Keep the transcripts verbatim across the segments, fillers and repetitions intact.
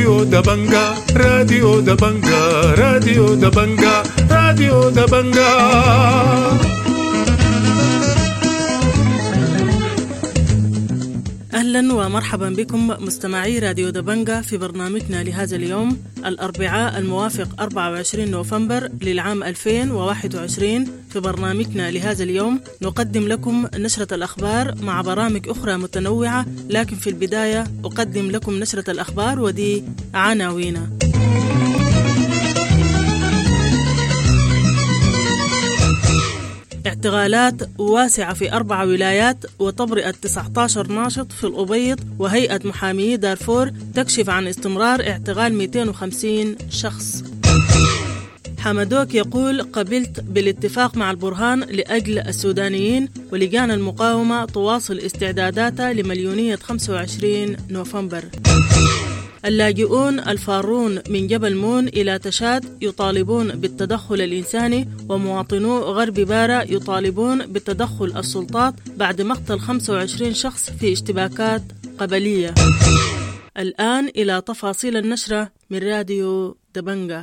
راديو دبنجا راديو دبنجا راديو دبنجا راديو دبنجا. أهلا ومرحبا بكم مستمعي راديو دبنجا في برنامجنا لهذا اليوم الأربعاء الموافق أربعة وعشرين نوفمبر للعام ألفين وواحد وعشرين. في برنامجنا لهذا اليوم نقدم لكم نشرة الأخبار مع برامج أخرى متنوعة، لكن في البداية أقدم لكم نشرة الأخبار ودي عناوينها. اعتقالات واسعة في أربع ولايات وتبرئة تسعة عشر ناشط في الأبيض، وهيئة محامي دارفور تكشف عن استمرار اعتقال مئتين وخمسين شخص. حمدوك يقول قبلت بالاتفاق مع البرهان لأجل السودانيين، ولجان المقاومة تواصل استعداداتها لمليونية خمسة وعشرين نوفمبر. اللاجئون الفارون من جبل مون إلى تشاد يطالبون بالتدخل الإنساني، ومواطنو غرب بارا يطالبون بتدخل السلطات بعد مقتل خمسة وعشرين شخص في اشتباكات قبلية. الآن إلى تفاصيل النشرة من راديو دبنجا.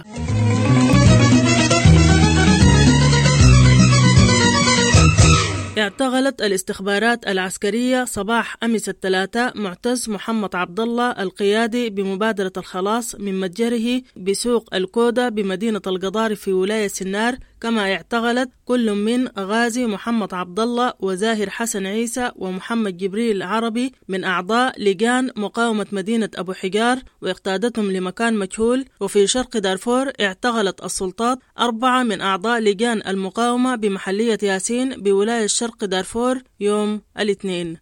اعتقلت الاستخبارات العسكرية صباح أمس الثلاثاء معتز محمد عبد الله القيادي بمبادرة الخلاص من متجره بسوق الكودة بمدينة القضارف في ولاية سنار، كما اعتقلت كل من غازي محمد عبد الله وزاهر حسن عيسى ومحمد جبريل عربي من أعضاء لجان مقاومة مدينة أبو حجار واقتادتهم لمكان مجهول. وفي شرق دارفور اعتقلت السلطات أربعة من أعضاء لجان المقاومة بمحلية ياسين بولاية شرق دارفور يوم الاثنين.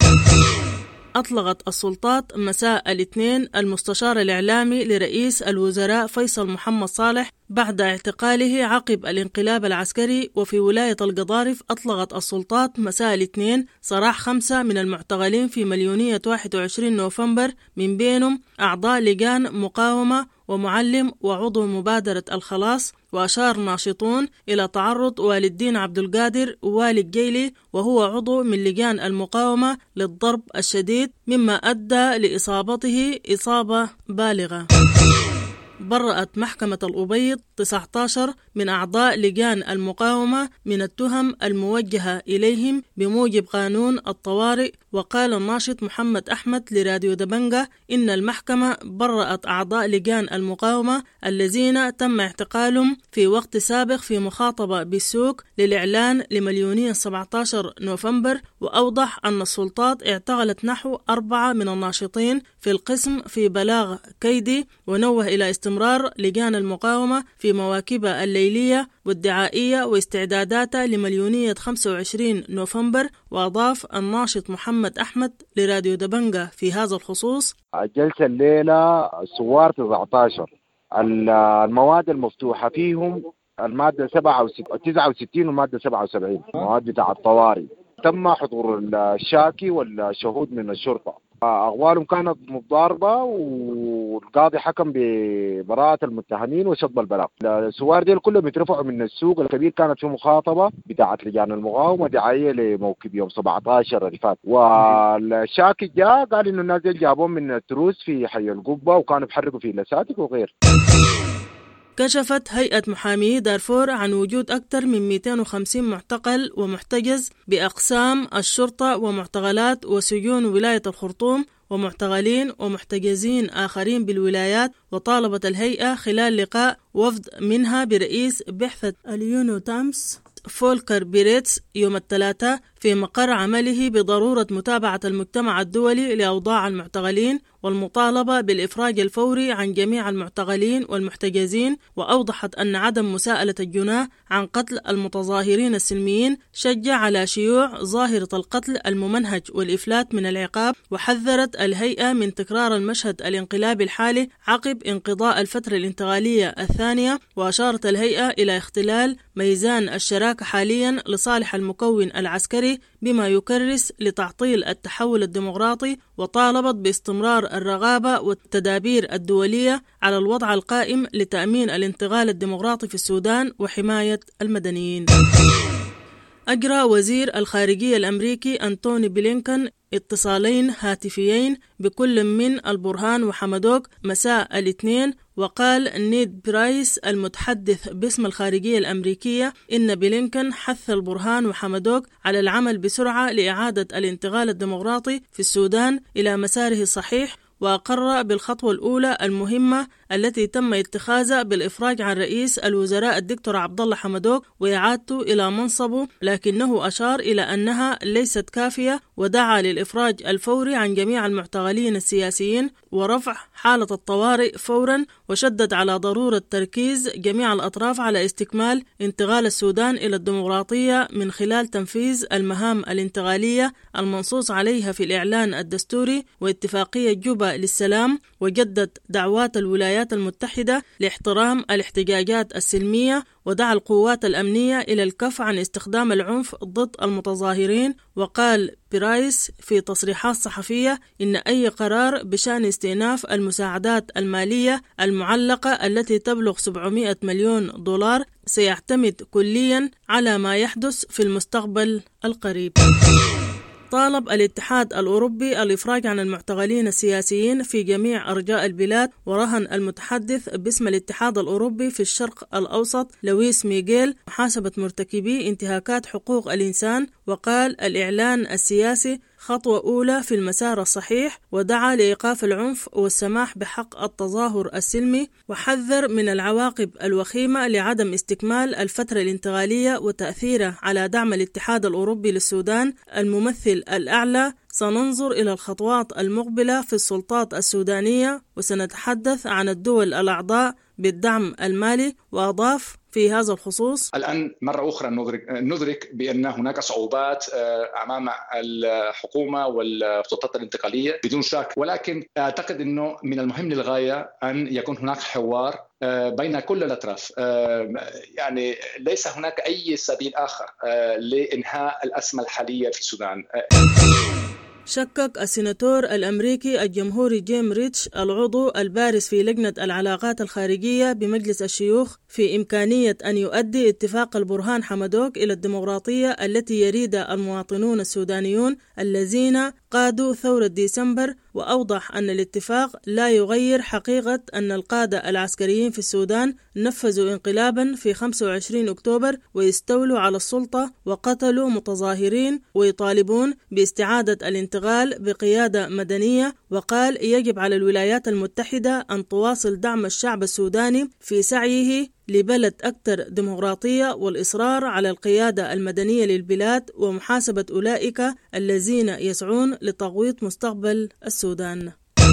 أطلقت السلطات مساء الاثنين المستشار الإعلامي لرئيس الوزراء فيصل محمد صالح بعد اعتقاله عقب الانقلاب العسكري. وفي ولاية القضارف أطلقت السلطات مساء الاثنين سراح خمسة من المعتقلين في مليونية واحد وعشرين نوفمبر، من بينهم أعضاء لجان مقاومة ومعلم وعضو مبادرة الخلاص. وأشار ناشطون إلى تعرض والد الدين عبد القادر والد جيلي وهو عضو من لجان المقاومة للضرب الشديد، مما أدى لإصابته إصابة بالغة. برأت محكمة الأبيض تسعة عشر من أعضاء لجان المقاومة من التهم الموجهة إليهم بموجب قانون الطوارئ. وقال الناشط محمد أحمد لراديو دبنجا إن المحكمة برأت أعضاء لجان المقاومة الذين تم اعتقالهم في وقت سابق في مخاطبة بالسوق للإعلان لمليونية سبعة عشر نوفمبر. وأوضح أن السلطات اعتقلت نحو أربعة من الناشطين في القسم في بلاغ كيدي، ونوه إلى استمرار لجان المقاومة في مواكبها الليلية والدعائية واستعداداتها لمليونية خمسة وعشرين نوفمبر. وأضاف الناشط محمد أحمد لراديو دبنجا في هذا الخصوص: الجلسة الليلة الثوار تسعة عشر المواد المفتوحة فيهم المادة تسعة وستين والمادة سبعة وسبعين مواد بتاع الطوارئ. تم حضور الشاكي والشهود من الشرطة، أقوالهم كانت متضاربة والقاضي حكم ببراءة المتهمين وشطب البلاغ. الثوار ديل كلهم يترفعوا من السوق الكبير. كانت في مخاطبة بتاعة لجان المقاومة دعائية لموكب يوم سبعة عشر اللي فات، والشاكي جاء قال إنه الناس ديل جابون من التروس في حي القبة وكانوا بيحركوا في لساتك وغير. كشفت هيئة محامي دارفور عن وجود أكثر من مئتين وخمسين معتقل ومحتجز بأقسام الشرطة ومعتقلات وسجون ولاية الخرطوم، ومعتقلين ومحتجزين آخرين بالولايات. وطالبت الهيئة خلال لقاء وفد منها برئيس بعثة اليونو تامس فولكر بيريتس يوم الثلاثاء في مقر عمله بضرورة متابعة المجتمع الدولي لأوضاع المعتقلين والمطالبة بالإفراج الفوري عن جميع المعتقلين والمحتجزين. وأوضحت أن عدم مساءلة الجناح عن قتل المتظاهرين السلميين شجع على شيوع ظاهرة القتل الممنهج والإفلات من العقاب. وحذرت الهيئة من تكرار المشهد الانقلابي الحالي عقب انقضاء الفترة الانتقالية الثانية. وأشارت الهيئة إلى اختلال ميزان الشراكة حاليا لصالح المكون العسكري بما يكرس لتعطيل التحول الديمقراطي. وطالبت باستمرار الرغبة والتدابير الدولية على الوضع القائم لتأمين الانتقال الديمقراطي في السودان وحماية المدنيين. أجرى وزير الخارجية الأمريكي أنتوني بلينكن اتصالين هاتفيين بكل من البرهان وحمدوك مساء الاثنين. وقال نيد برايس المتحدث باسم الخارجية الأمريكية إن بلينكن حث البرهان وحمدوك على العمل بسرعة لإعادة الانتقال الديمقراطي في السودان إلى مساره الصحيح، وأقر بالخطوة الأولى المهمة التي تم اتخاذها بالإفراج عن رئيس الوزراء الدكتور عبدالله حمدوك وإعادته إلى منصبه، لكنه أشار إلى أنها ليست كافية ودعا للإفراج الفوري عن جميع المعتقلين السياسيين ورفع حالة الطوارئ فورا، وشدد على ضرورة تركيز جميع الأطراف على استكمال انتقال السودان إلى الديمقراطية من خلال تنفيذ المهام الانتقالية المنصوص عليها في الإعلان الدستوري واتفاقية جوبا للسلام، وجدد دعوات الولايات المتحدة لاحترام الاحتجاجات السلمية، ودعا القوات الأمنية إلى الكف عن استخدام العنف ضد المتظاهرين. وقال برايس في تصريحات صحفية إن أي قرار بشأن استئناف المساعدات المالية المعلقة التي تبلغ سبعمائة مليون دولار سيعتمد كليا على ما يحدث في المستقبل القريب. طالب الاتحاد الأوروبي الإفراج عن المعتقلين السياسيين في جميع أرجاء البلاد، ورهن المتحدث باسم الاتحاد الأوروبي في الشرق الأوسط لويس ميغيل محاسبة مرتكبي انتهاكات حقوق الإنسان، وقال الإعلان السياسي خطوة أولى في المسار الصحيح، ودعا لإيقاف العنف والسماح بحق التظاهر السلمي، وحذر من العواقب الوخيمة لعدم استكمال الفترة الانتقالية وتأثيره على دعم الاتحاد الأوروبي للسودان. الممثل الأعلى سننظر إلى الخطوات المقبلة في السلطات السودانية وسنتحدث عن الدول الأعضاء بالدعم المالي. وأضاف في هذا الخصوص: الآن مرة أخرى ندرك, ندرك بأن هناك صعوبات أمام الحكومة والسلطات الانتقالية بدون شك، ولكن أعتقد أنه من المهم للغاية أن يكون هناك حوار بين كل الأطراف. يعني ليس هناك أي سبيل آخر لإنهاء الأزمة الحالية في السودان. شكك السيناتور الأمريكي الجمهوري جيم ريتش العضو البارز في لجنة العلاقات الخارجية بمجلس الشيوخ في إمكانية أن يؤدي اتفاق البرهان حمدوك إلى الديمقراطية التي يريدها المواطنون السودانيون الذين قادوا ثورة ديسمبر، وأوضح أن الاتفاق لا يغير حقيقة أن القادة العسكريين في السودان نفذوا انقلابا في خمسة وعشرين أكتوبر ويستولوا على السلطة وقتلوا متظاهرين ويطالبون باستعادة الانتقال بقيادة مدنية. وقال يجب على الولايات المتحدة أن تواصل دعم الشعب السوداني في سعيه لبلد أكثر ديمقراطية والإصرار على القيادة المدنية للبلاد ومحاسبة أولئك الذين يسعون لتغويط مستقبل السودان.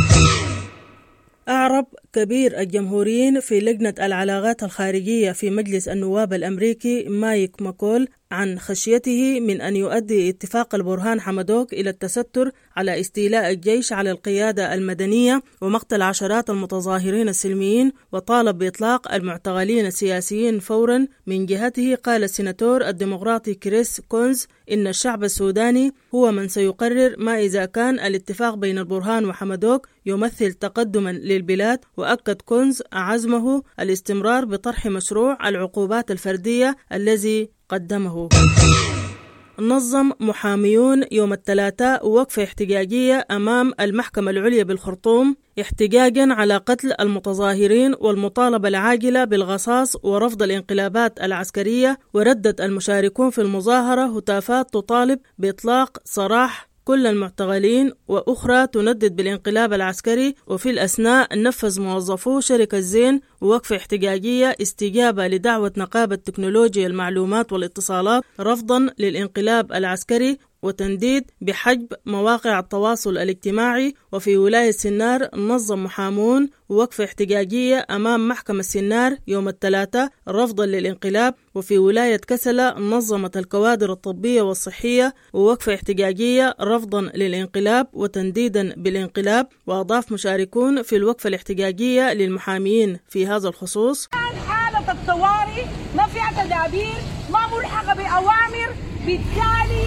أعرب كبير الجمهوريين في لجنة العلاقات الخارجية في مجلس النواب الأمريكي مايك ماكول عن خشيته من أن يؤدي اتفاق البرهان حمدوك إلى التستر على استيلاء الجيش على القيادة المدنية ومقتل عشرات المتظاهرين السلميين، وطالب بإطلاق المعتقلين السياسيين فورا. من جهته قال السيناتور الديمقراطي كريس كونز إن الشعب السوداني هو من سيقرر ما إذا كان الاتفاق بين البرهان وحمدوك يمثل تقدما للبلاد. وأكد كونز عزمه الاستمرار بطرح مشروع العقوبات الفردية الذي قدمه. نظم محاميون يوم الثلاثاء وقفة احتجاجية أمام المحكمة العليا بالخرطوم احتجاجا على قتل المتظاهرين والمطالبة العاجلة بالغصاص ورفض الانقلابات العسكرية. وردت المشاركون في المظاهرة هتافات تطالب بإطلاق سراح كل المعتقلين وأخرى تندد بالانقلاب العسكري. وفي الأثناء نفذ موظفو شركة زين وقفة احتجاجية استجابة لدعوة نقابة تكنولوجيا المعلومات والاتصالات رفضا للانقلاب العسكري وتنديد بحجب مواقع التواصل الاجتماعي. وفي ولاية سنار نظم محامون وقفة احتجاجية أمام محكمة سنار يوم الثلاثاء رفضا للانقلاب. وفي ولاية كسلة نظمت الكوادر الطبية والصحية ووقفة احتجاجية رفضا للانقلاب وتنديدا بالانقلاب. وأضاف مشاركون في الوقفة الاحتجاجية للمحامين في هذا الخصوص: حالة الطوارئ ما فيها تدابير، ما ملحقة بأوامر، بالتالي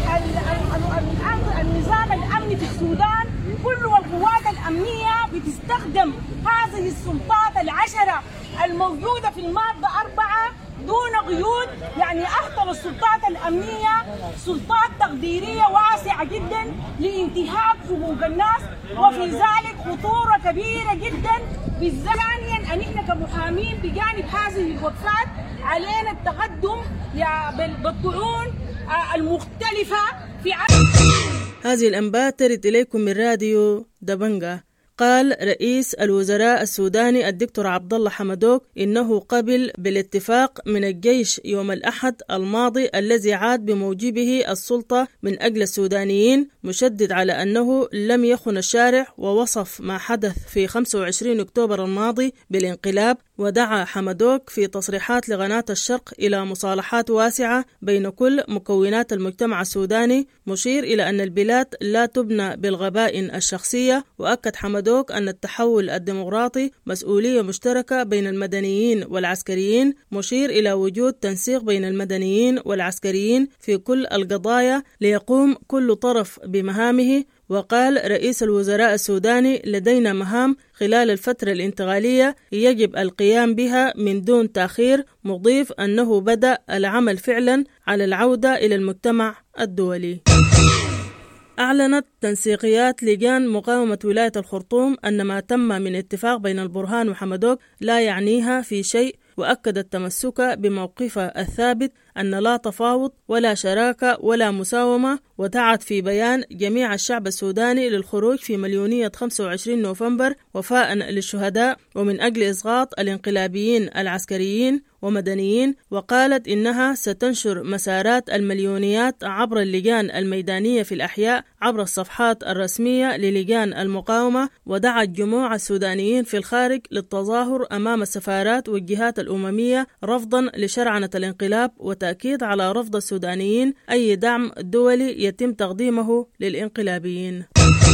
النظام الأمني في السودان كله والقوات الأمنية بتستخدم هذه السلطات العشرة الموجودة في المادة أربعة دون قيود. يعني أهطل السلطات الأمنية سلطات تقديرية واسعة واضحة جدا لانتهاك حقوق الناس، وفي ذلك خطورة كبيرة جدا. بالثانيا أن احنا كمحامين بجانب هذه الوقفات علينا التقدم بالطعون المختلفة في هذه الأنباء ترد إليكم من راديو دبنجة. قال رئيس الوزراء السوداني الدكتور عبد الله حمدوك إنه قبل بالاتفاق من الجيش يوم الأحد الماضي الذي عاد بموجبه السلطة من أجل السودانيين، مشدد على أنه لم يخن الشارع، ووصف ما حدث في خمسة وعشرين أكتوبر الماضي بالانقلاب. ودعا حمدوك في تصريحات لقناة الشرق إلى مصالحات واسعة بين كل مكونات المجتمع السوداني، مشير إلى أن البلاد لا تبنى بالغبائن الشخصية. وأكد حمدوك أن التحول الديمقراطي مسؤولية مشتركة بين المدنيين والعسكريين، مشير إلى وجود تنسيق بين المدنيين والعسكريين في كل القضايا ليقوم كل طرف بمهامه. وقال رئيس الوزراء السوداني لدينا مهام خلال الفترة الانتقالية يجب القيام بها من دون تأخير، مضيف أنه بدأ العمل فعلا على العودة إلى المجتمع الدولي. أعلنت تنسيقيات لجان مقاومة ولاية الخرطوم أن ما تم من اتفاق بين البرهان وحمدوك لا يعنيها في شيء، وأكدت تمسكها بموقفها الثابت أن لا تفاوض ولا شراكة ولا مساومة، ودعت في بيان جميع الشعب السوداني للخروج في مليونية خمسة وعشرين نوفمبر وفاء للشهداء ومن أجل إسقاط الانقلابيين العسكريين ومدنيين. وقالت إنها ستنشر مسارات المليونيات عبر اللجان الميدانية في الأحياء عبر الصفحات الرسمية للجان المقاومة، ودعت جموع السودانيين في الخارج للتظاهر أمام السفارات والجهات الأممية رفضا لشرعنة الانقلاب، وتأكيد على رفض السودانيين أي دعم دولي يتم تقديمه للانقلابيين.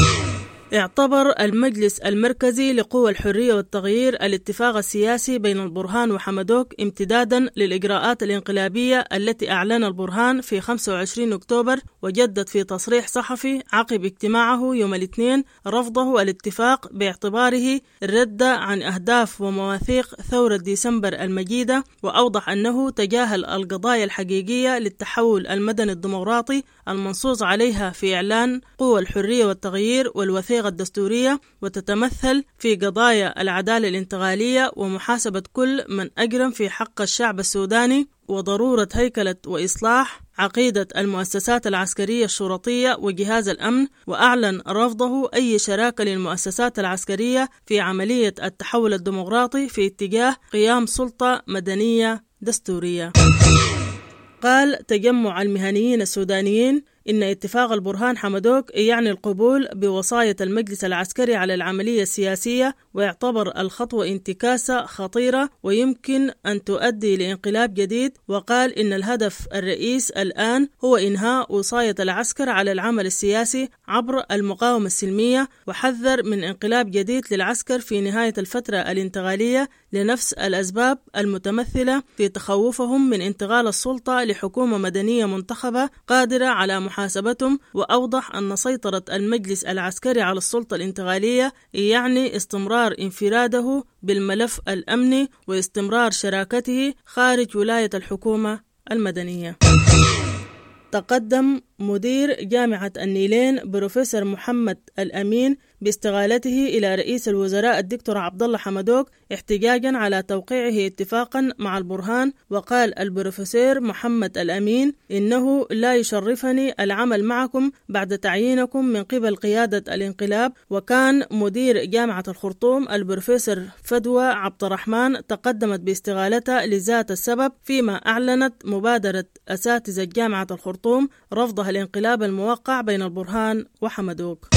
اعتبر المجلس المركزي لقوى الحرية والتغيير الاتفاق السياسي بين البرهان وحمدوك امتدادا للإجراءات الانقلابية التي أعلن البرهان في خمسة وعشرين أكتوبر، وجدد في تصريح صحفي عقب اجتماعه يوم الاثنين رفضه الاتفاق باعتباره الرد عن أهداف ومواثيق ثورة ديسمبر المجيدة، وأوضح أنه تجاهل القضايا الحقيقية للتحول المدني الديمقراطي المنصوص عليها في إعلان قوى الحرية والتغيير والوثيقة الدستورية، وتتمثل في قضايا العدالة الانتقالية ومحاسبة كل من أجرم في حق الشعب السوداني، وضرورة هيكلة وإصلاح عقيدة المؤسسات العسكرية الشرطية وجهاز الأمن. وأعلن رفضه أي شراكة للمؤسسات العسكرية في عملية التحول الديمقراطي في اتجاه قيام سلطة مدنية دستورية. قال تجمع المهنيين السودانيين إن اتفاق البرهان حمدوك يعني القبول بوصاية المجلس العسكري على العملية السياسية، ويعتبر الخطوة انتكاسة خطيرة ويمكن أن تؤدي لانقلاب جديد. وقال إن الهدف الرئيس الآن هو إنهاء وصاية العسكر على العمل السياسي عبر المقاومة السلمية، وحذر من انقلاب جديد للعسكر في نهاية الفترة الانتقالية لنفس الأسباب المتمثلة في تخوفهم من انتقال السلطة لحكومة مدنية منتخبة قادرة على محاسبتهم. وأوضح أن سيطرة المجلس العسكري على السلطة الانتقالية يعني استمرار انفراده بالملف الأمني واستمرار شراكته خارج ولاية الحكومة المدنية. تقدم مدير جامعة النيلين بروفيسور محمد الأمين باستقالته إلى رئيس الوزراء الدكتور عبد الله حمدوك احتجاجا على توقيعه اتفاقا مع البرهان. وقال البروفيسور محمد الأمين إنه لا يشرفني العمل معكم بعد تعيينكم من قبل قيادة الانقلاب. وكان مدير جامعة الخرطوم البروفيسور فدوى عبد الرحمن تقدمت باستقالتها لذات السبب، فيما أعلنت مبادرة أساتذة جامعة الخرطوم رفضها الانقلاب الموقع بين البرهان وحمدوك.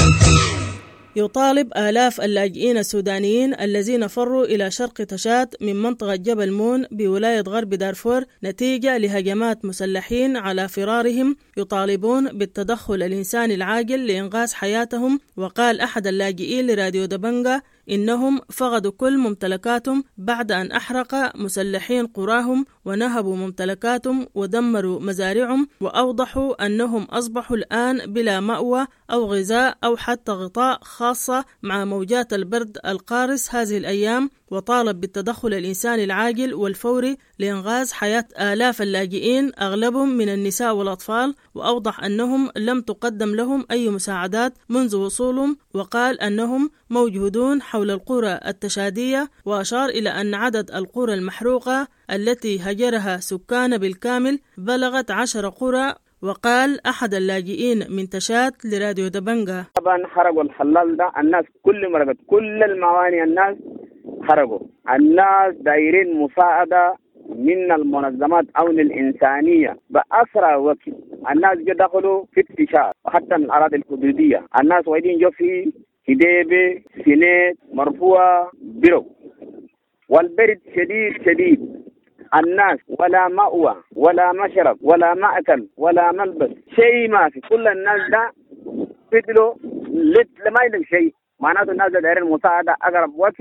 يطالب آلاف اللاجئين السودانيين الذين فروا إلى شرق تشاد من منطقة جبل مون بولاية غرب دارفور نتيجة لهجمات مسلحين على فرارهم، يطالبون بالتدخل الإنساني العاجل لإنقاذ حياتهم. وقال أحد اللاجئين لراديو دبنجة إنهم فقدوا كل ممتلكاتهم بعد أن أحرق مسلحين قراهم ونهبوا ممتلكاتهم ودمروا مزارعهم، وأوضحوا أنهم أصبحوا الآن بلا مأوى أو غذاء أو حتى غطاء خاصة مع موجات البرد القارس هذه الأيام، وطالب بالتدخل الإنساني العاجل والفوري لإنقاذ حياة آلاف اللاجئين أغلبهم من النساء والأطفال، وأوضح أنهم لم تقدم لهم أي مساعدات منذ وصولهم، وقال أنهم موجودون حول القرى التشادية، وأشار إلى أن عدد القرى المحروقة التي هجرها سكان بالكامل بلغت عشر قرى. وقال أحد اللاجئين من تشاد لراديو دبنجا: طبعا حرقوا الحلال ده، الناس كل مرقت، كل الموانئ الناس حرقوا. الناس دايرين مساعدة من المنظمات أو الإنسانية بأسرع وقت. الناس جو دخلوا في اكتشاف، وحتى من الأراضي الحدودية الناس وايدين جو في هديبة سنات مرفوعة برو، والبرد شديد شديد. الناس ولا مأوى ولا مشرب ولا مأكل ولا ملبس، شيء ما في. كل الناس ده فضلوا لما يلقى شيء، معناته الناس ده دايرين مساعدة أقرب وقت.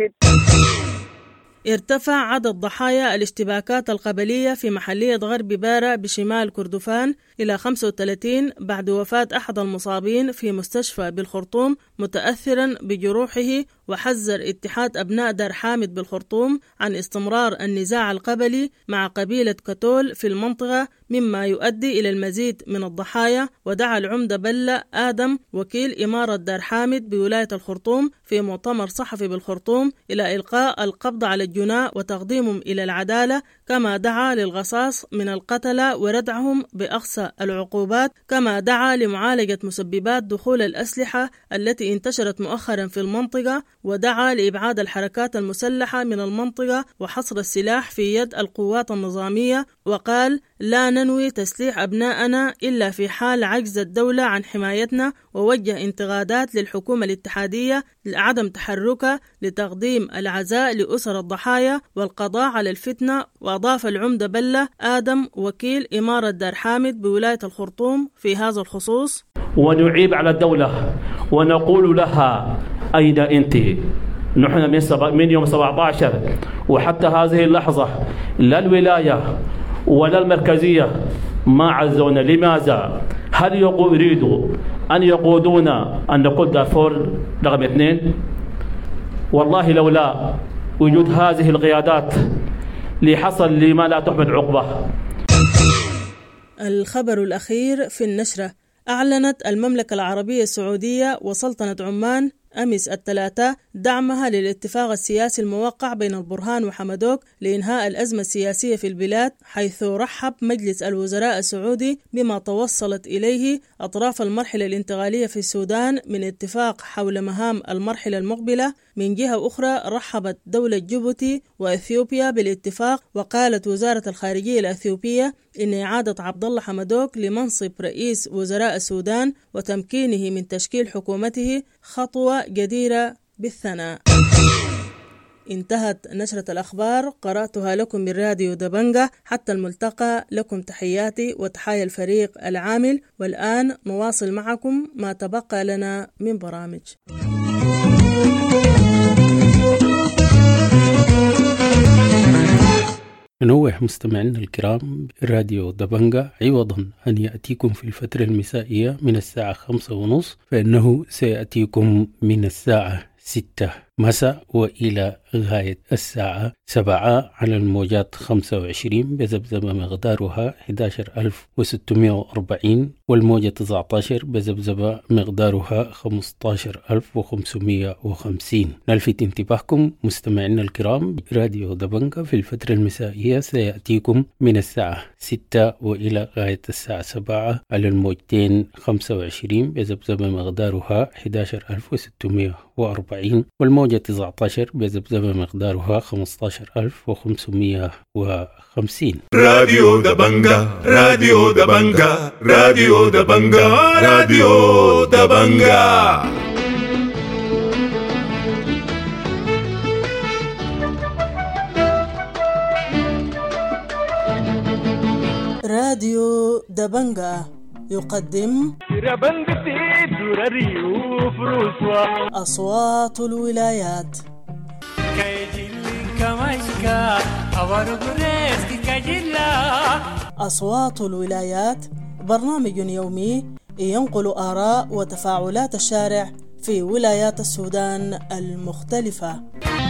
ارتفع عدد ضحايا الاشتباكات القبلية في محلية غرب بارا بشمال كردفان إلى خمسة وثلاثين بعد وفاة أحد المصابين في مستشفى بالخرطوم متأثرا بجروحه. وحذر اتحاد أبناء دار حامد بالخرطوم عن استمرار النزاع القبلي مع قبيلة كتول في المنطقة مما يؤدي إلى المزيد من الضحايا. ودعا العمدة بلة آدم وكيل إمارة دار حامد بولاية الخرطوم في مؤتمر صحفي بالخرطوم إلى إلقاء القبض على الجناة وتقديمهم إلى العدالة، كما دعا للغصاص من القتلة وردعهم بأقصى العقوبات، كما دعا لمعالجة مسببات دخول الأسلحة التي انتشرت مؤخرا في المنطقة، ودعا لإبعاد الحركات المسلحة من المنطقة وحصر السلاح في يد القوات النظامية. وقال: لا ننوي تسليح أبناءنا إلا في حال عجز الدولة عن حمايتنا، ووجه انتقادات للحكومة الاتحادية لعدم تحركها لتقديم العزاء لأسر الضحايا والقضاء على الفتنة. وأضاف العمدة بلة آدم وكيل إمارة دار حامد بولاية الخرطوم في هذا الخصوص: ونعيب على الدولة ونقول لها: أين أنت؟ نحن من, سبع من يوم سبعة عشر وحتى هذه اللحظة لا الولاية ولا المركزية ما عزونا. لماذا؟ هل يريدوا أن يقودونا أن نقود دارفور رقم اثنين؟ والله لولا وجود هذه القيادات لحصل لما لا تحمد عقبه. الخبر الأخير في النشرة: أعلنت المملكة العربية السعودية وسلطنة عمان أمس الثلاثاء دعمها للاتفاق السياسي الموقع بين البرهان وحمدوك لإنهاء الأزمة السياسية في البلاد، حيث رحب مجلس الوزراء السعودي بما توصلت إليه أطراف المرحلة الانتقالية في السودان من اتفاق حول مهام المرحلة المقبلة. من جهة أخرى رحبت دولة جيبوتي وإثيوبيا بالاتفاق، وقالت وزارة الخارجية الأثيوبية إن إعادة عبد الله حمدوك لمنصب رئيس وزراء السودان وتمكينه من تشكيل حكومته خطوة جديرة بالثناء. انتهت نشرة الأخبار، قرأتها لكم من راديو دبنجا. حتى الملتقى، لكم تحياتي وتحايا الفريق العامل، والآن نواصل معكم ما تبقى لنا من برامج. ننوه مستمعينا الكرام: راديو دبنجا عوضا أن يأتيكم في الفترة المسائية من الساعة خمسة ونصف، فإنه سيأتيكم من الساعة ستة مساء وإلى غاية الساعة سبعة على الموجات خمسة وعشرين بذبذبة مقدارها أحد عشر ألف وستمائة وأربعين، والموجة تسعة عشر بذبذبة مقدارها خمسة عشر ألف وخمسمائة وخمسين. نلفت انتباهكم مستمعينا الكرام: راديو دبنجا في الفترة المسائية سيأتيكم من الساعة ستة وإلى غاية الساعة سبعة على الموجتين خمسة وعشرين بذبذبة مقدارها أحد عشر ألف وستمائة وأربعين، والموجة تسعة عشر بذبذبة مقدارها خمسة عشر ألف وخمسمائة وخمسين. راديو دبنجا راديو دبنجا راديو دبنجا راديو دبنجا. راديو دبنجا يقدم أصوات الولايات. أصوات الولايات برنامج يومي ينقل آراء وتفاعلات الشارع في ولايات السودان المختلفة.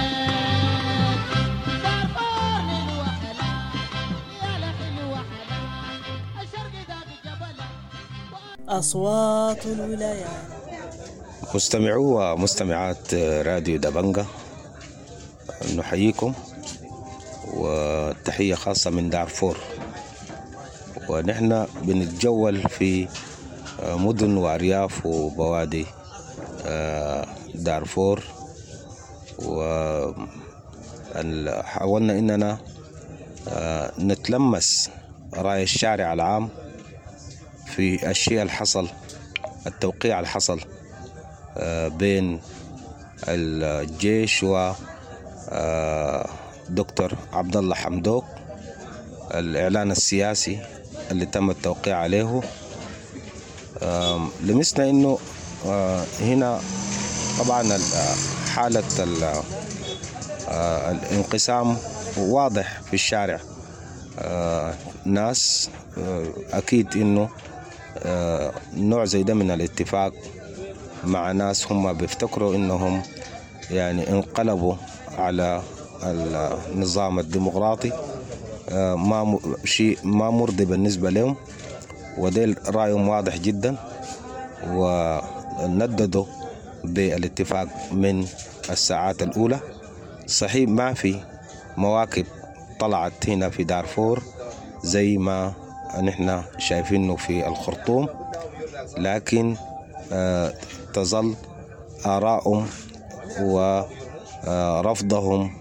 أصوات الولايات. مستمعو ومستمعات راديو دبنجة، نحييكم وتحية خاصة من دارفور، ونحن بنتجول في مدن وأرياف وبوادي دارفور، وحاولنا إننا نتلمس رأي الشارع العام في الشيء الحصل، التوقيع الحصل بين الجيش و دكتور عبد الله حمدوك، الإعلان السياسي اللي تم التوقيع عليه. لمسنا إنه هنا طبعا حالة الانقسام واضح في الشارع. ناس أكيد إنه نوع زي ده من الاتفاق مع ناس هم بيفتكروا إنهم يعني انقلبوا على النظام الديمقراطي، ما شيء ما مرضي بالنسبة لهم، وديل رأيهم واضح جدا، ونددوا بالاتفاق من الساعات الأولى. صحيح ما في مواكب طلعت هنا في دارفور زي ما نحن شايفينه في الخرطوم، لكن آه تظل آرائهم ورفضهم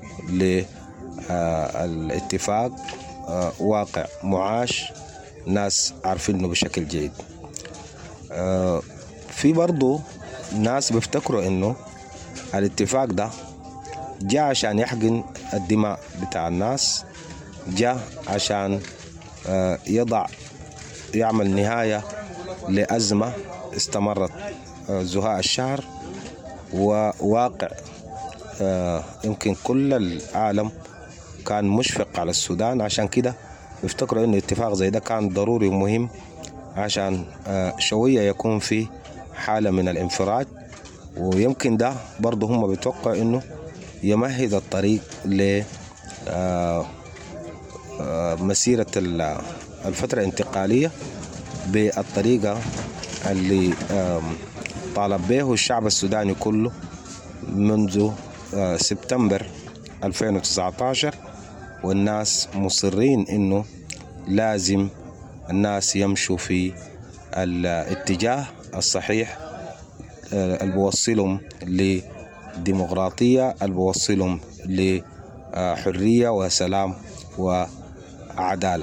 للاتفاق آه واقع معاش، ناس عارفينه بشكل جيد. آه في برضو ناس بيفتكروا انه الاتفاق ده جاء عشان يحقن الدماء بتاع الناس، جاء عشان آه يضع يعمل نهاية لأزمة استمرت آه زهاء الشهر، وواقع آه يمكن كل العالم كان مشفق على السودان. عشان كده بيفتكروا انه اتفاق زي ده كان ضروري ومهم عشان آه شوية يكون في حالة من الانفراج، ويمكن ده برضه هم بيتوقعوا انه يمهد الطريق ل آه آه مسيرة الفترة الانتقالية بالطريقة اللي آه طالب به الشعب السوداني كله منذ آه سبتمبر ألفين وتسعة عشر، والناس مصرين انه لازم الناس يمشوا في الاتجاه الصحيح اللي بيوصلهم لديمقراطية، اللي بيوصلهم لحرية وسلام وعدالة.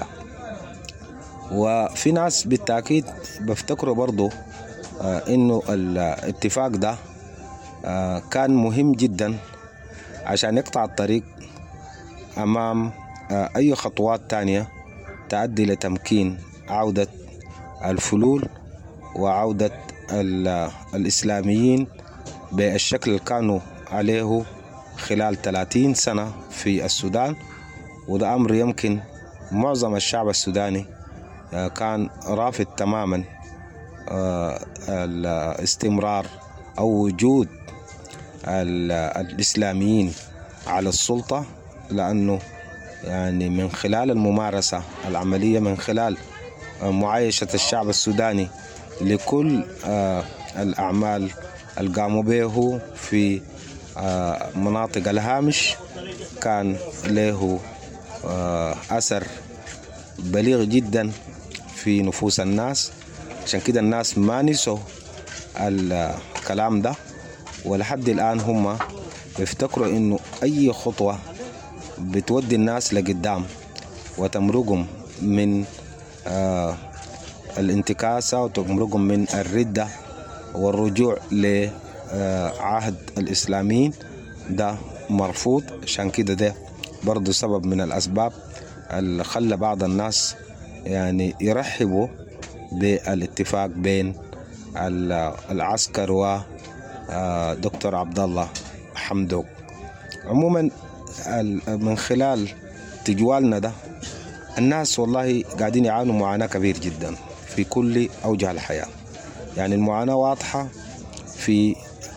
وفي ناس بالتأكيد بفتكروا برضو انه الاتفاق ده كان مهم جدا عشان يقطع الطريق امام اي خطوات تانية تؤدي لتمكين عودة الفلول وعودة الإسلاميين بالشكل اللي كانوا عليه خلال ثلاثين سنة في السودان. وده أمر يمكن معظم الشعب السوداني كان رافض تماما الاستمرار أو وجود الإسلاميين على السلطة، لأنه يعني من خلال الممارسة العملية، من خلال معايشة الشعب السوداني لكل الأعمال اللي قاموا به في مناطق الهامش، كان له أثر بليغ جدا في نفوس الناس. عشان كده الناس ما نسوا الكلام ده، ولحد الآن هم بيفتكروا إنه أي خطوة بتودي الناس لقدام وتمرقهم من آه الانتكاسة وتمرقهم من الردة والرجوع لعهد الإسلاميين، ده مرفوض. عشان كده ده برضو سبب من الأسباب اللي خلى بعض الناس يعني يرحبوا بالاتفاق بين العسكر ودكتور عبد الله حمدوك. عموما من خلال تجوالنا ده الناس والله قاعدين يعانوا معاناة كبير جدا في كل أوجه الحياة. يعني المعاناة واضحة في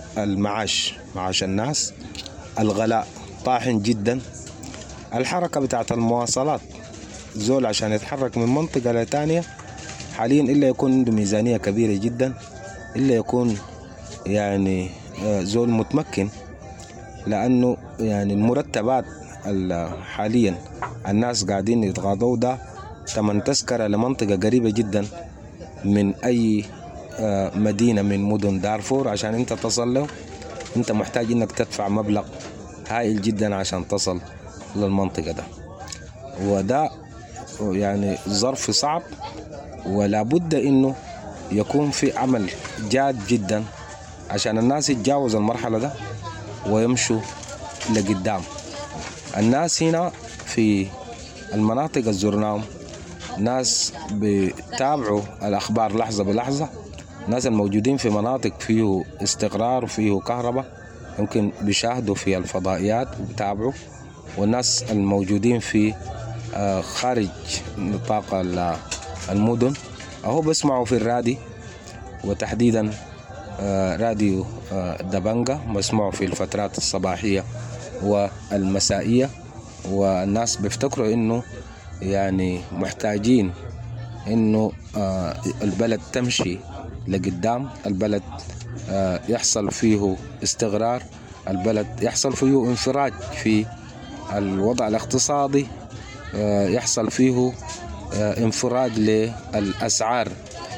المعاش، معاش الناس، الغلاء طاحن جدا، الحركة بتاعت المواصلات، زول عشان يتحرك من منطقة لتانية حاليا إلا يكون عنده ميزانية كبيرة جدا، إلا يكون يعني زول متمكن، لأنه يعني المرتبات حاليا الناس قاعدين يتغاضوا ده ثمن تذكرة لمنطقة قريبة جدا من أي مدينة من مدن دارفور عشان انت تصل له، انت محتاج انك تدفع مبلغ هائل جدا عشان تصل للمنطقة ده، وده يعني ظرف صعب، ولا بد انه يكون في عمل جاد جدا عشان الناس يتجاوز المرحلة ده ويمشوا لقدام. الناس هنا في المناطق الزرناهم ناس بتابعوا الأخبار لحظة بلحظة، الناس الموجودين في مناطق فيه استقرار وفيه كهرباء يمكن بيشاهدوا في الفضائيات وبتابعوا، والناس الموجودين في خارج نطاق المدن أهو بسمعوا في الراديو، وتحديدا راديو دبنجة مسموع في الفترات الصباحية والمسائية، والناس بيفتكروا إنه يعني محتاجين إنه البلد تمشي لقدام، البلد يحصل فيه استقرار، البلد يحصل فيه انفراج في الوضع الاقتصادي، يحصل فيه انفراج للأسعار،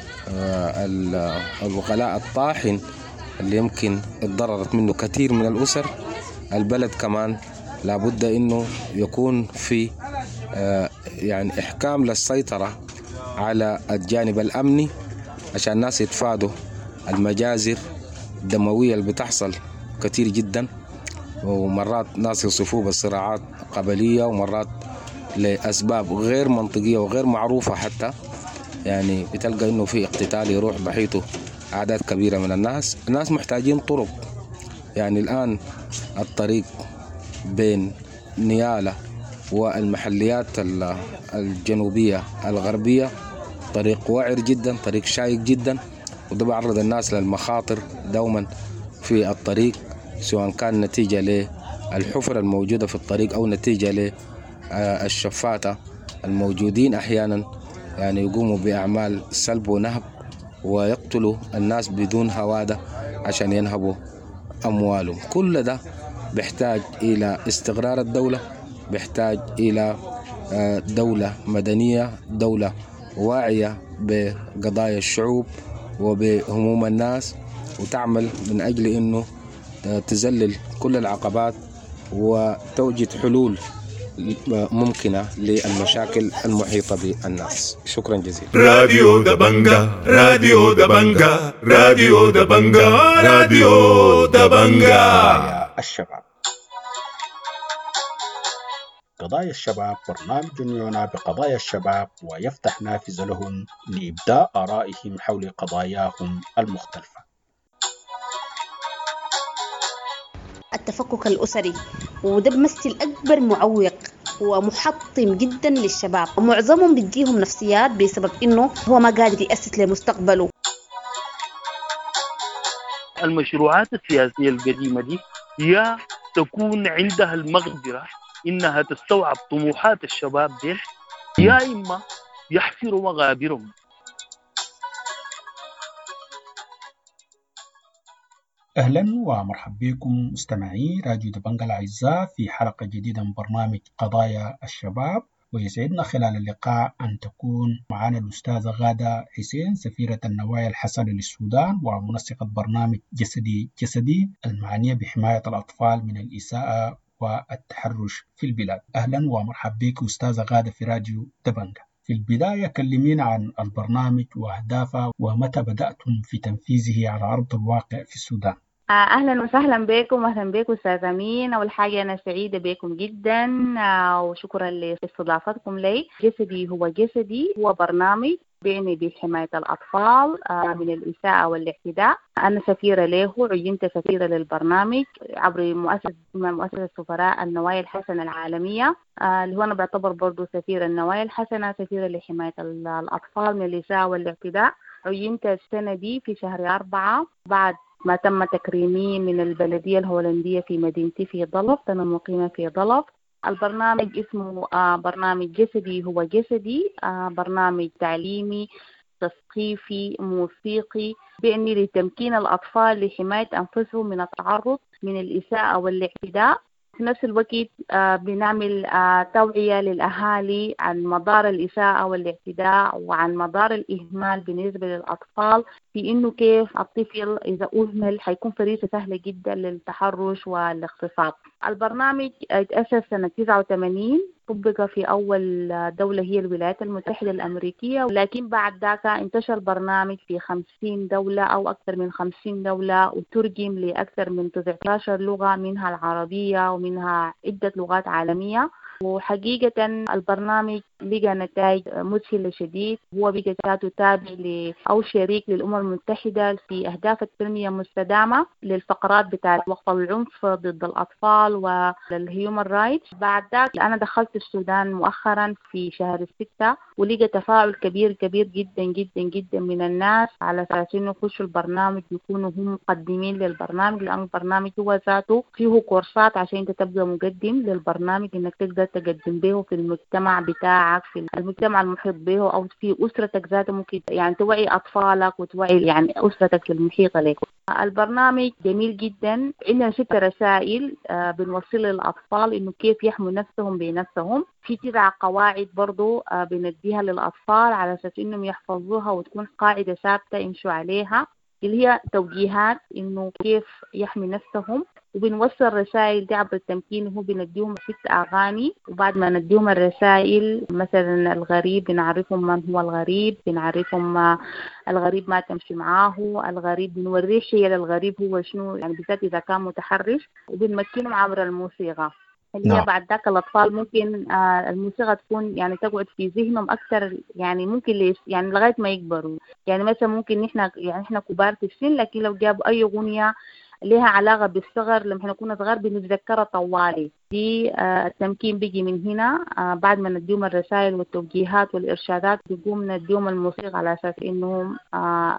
الغلاء الطاحن اللي يمكن اتضررت منه كثير من الأسر. البلد كمان لابد إنه يكون في يعني إحكام للسيطرة على الجانب الأمني عشان الناس يتفادوا المجازر الدموية اللي بتحصل كثير جدا، ومرات ناس يصفوه بالصراعات قبلية، ومرات لأسباب غير منطقية وغير معروفة حتى، يعني بتلقى إنه في اقتتال يروح ضحيته أعداد كبيرة من الناس. الناس محتاجين طرق، يعني الآن الطريق بين نيالة والمحليات الجنوبية الغربية طريق وعر جدا، طريق شائك جدا، وده بيعرض الناس للمخاطر دوما في الطريق، سواء كان نتيجة للحفر الموجودة في الطريق أو نتيجة للشفاتة الموجودين أحيانا يعني يقوموا بأعمال سلب ونهب ويقتلوا الناس بدون هوادة عشان ينهبوا أموالهم. كل ده بيحتاج إلى استقرار الدولة، بيحتاج إلى دولة مدنية، دولة واعية بقضايا الشعوب وبهموم الناس، وتعمل من أجل أنه تذلل كل العقبات وتوجد حلول ممكنة للمشاكل المحيطة بالناس. شكرا جزيلا. راديو دبنجا، راديو دبنجا، راديو دبنجا، راديو دبنجا. الشباب. قضايا الشباب برنامج يعنى بقضايا الشباب ويفتح نافذة لهم لإبداء آرائهم حول قضاياهم المختلفة. التفكك الأسري وده بمثل أكبر معوق ومحطم جدا للشباب، ومعظمهم بيجيهم نفسيات بسبب إنه هو ما قادر يأسس لمستقبله. المشروعات السياسية القديمة دي هي تكون عندها المقدرة إنها تستوعب طموحات الشباب دي، يا إما يحفروا مغابرهم. أهلا ومرحبا بكم مستمعي راديو دبنجا الأعزاء في حلقة جديدة من برنامج قضايا الشباب، ويسعدنا خلال اللقاء أن تكون معنا الأستاذة غادة حسين سفيرة النوايا الحسنة للسودان ومنسقة برنامج جسدي جسدي المعنية بحماية الأطفال من الإساءة والتحرش في البلاد. أهلا ومرحبا بك أستاذة غادة في راديو دبنجا. في البداية كلمينا عن البرنامج وأهدافه ومتى بدأتم في تنفيذه على أرض الواقع في السودان. أهلا وسهلا بكم، أهلا بكم أستاذ أمين. أول حاجة أنا سعيدة بكم جدا وشكرا لاستضافتكم لي. جسدي هو جسدي هو برنامج بيعني بحماية الأطفال من الإساءة والاعتداء. أنا سفيرة له، عينت سفيرة للبرنامج عبر مؤسسة مؤسسة سفراء النوايا الحسنة العالمية، اللي هو أنا بعتبر برضو سفيرة النوايا الحسنة، سفيرة لحماية الأطفال من الإساءة والاعتداء. عينت السنة دي في شهر أربعة بعد ما تم تكريمي من البلدية الهولندية في مدينتي في ضلف. أنا مقيمة في ضلف. البرنامج اسمه برنامج جسدي هو جسدي، برنامج تعليمي تثقيفي موسيقي بيعني لتمكين الأطفال لحماية أنفسهم من التعرض من الإساءة والاعتداء. في نفس الوقت بنعمل توعية للأهالي عن مدار الإساءة والاعتداء وعن مدار الإهمال بالنسبة للأطفال، في إنه كيف الطفل إذا أهمل حيكون فريسة سهلة جدا للتحرش والاغتصاب. البرنامج تأسس سنة تسعة وثمانين، طبق في أول دولة هي الولايات المتحدة الأمريكية، لكن بعد ذاك انتشر البرنامج في خمسين دولة أو أكثر من خمسين دولة، وترجم لأكثر من تسعة عشر لغة منها العربية ومنها عدة لغات عالمية. وحقيقة البرنامج لقى نتائج مذهلة شديد. هو بقى ذاته تابع أو شريك للأمم المتحدة في أهداف التنمية المستدامة للفقرات بتاعت وقف العنف ضد الأطفال والهيومن رايتس. بعد ذلك أنا دخلت السودان مؤخرا في شهر الستة، ولقى تفاعل كبير كبير جدا جدا جدا من الناس على أساس إنه يخشوا البرنامج يكونوا هم مقدمين للبرنامج، لأن البرنامج هو ذاته فيه كورسات عشان أنت تبقى مقدم للبرنامج، إنك تقدر تقدم به في المجتمع بتاعك، في المجتمع المحيط به، أو في أسرتك ذاته. ممكن يعني توعي أطفالك وتوعي يعني أسرتك المحيطة لك. البرنامج جميل جدا. عندنا ست رسائل بنوصل للأطفال إنه كيف يحموا نفسهم بنفسهم. في تسع قواعد برضو بنديها للأطفال على أساس إنهم يحفظوها وتكون قاعدة ثابتة يمشوا عليها، اللي هي توجيهات إنه كيف يحمي نفسهم. وبنوصل رسائل دي عبر التمكين. هو بنديهم ست أغاني، وبعد ما نديهم الرسائل مثلا الغريب بنعرفهم من هو الغريب، بنعرفهم الغريب ما تمشي معاه، الغريب بنوريه شيء للغريب هو شنو، يعني بالذات إذا كان متحرش. وبنمكنهم عبر الموسيقى اللي هي بعد ذاك الأطفال ممكن آه الموسيقى تكون يعني تقعد في ذهنهم أكثر، يعني ممكن ليش يعني لغاية ما يكبروا. يعني مثلا ممكن نحن يعني إحنا كبار في السن، لكن لو جابوا أي أغنية لها علاقة بالصغر لما احنا كنا صغار بنتذكرها طوالي. دي آه التمكين بيجي من هنا. آه بعد ما نديهم الرسائل والتوجيهات والإرشادات بيقوم نديهم الموسيقى على أساس إنهم آه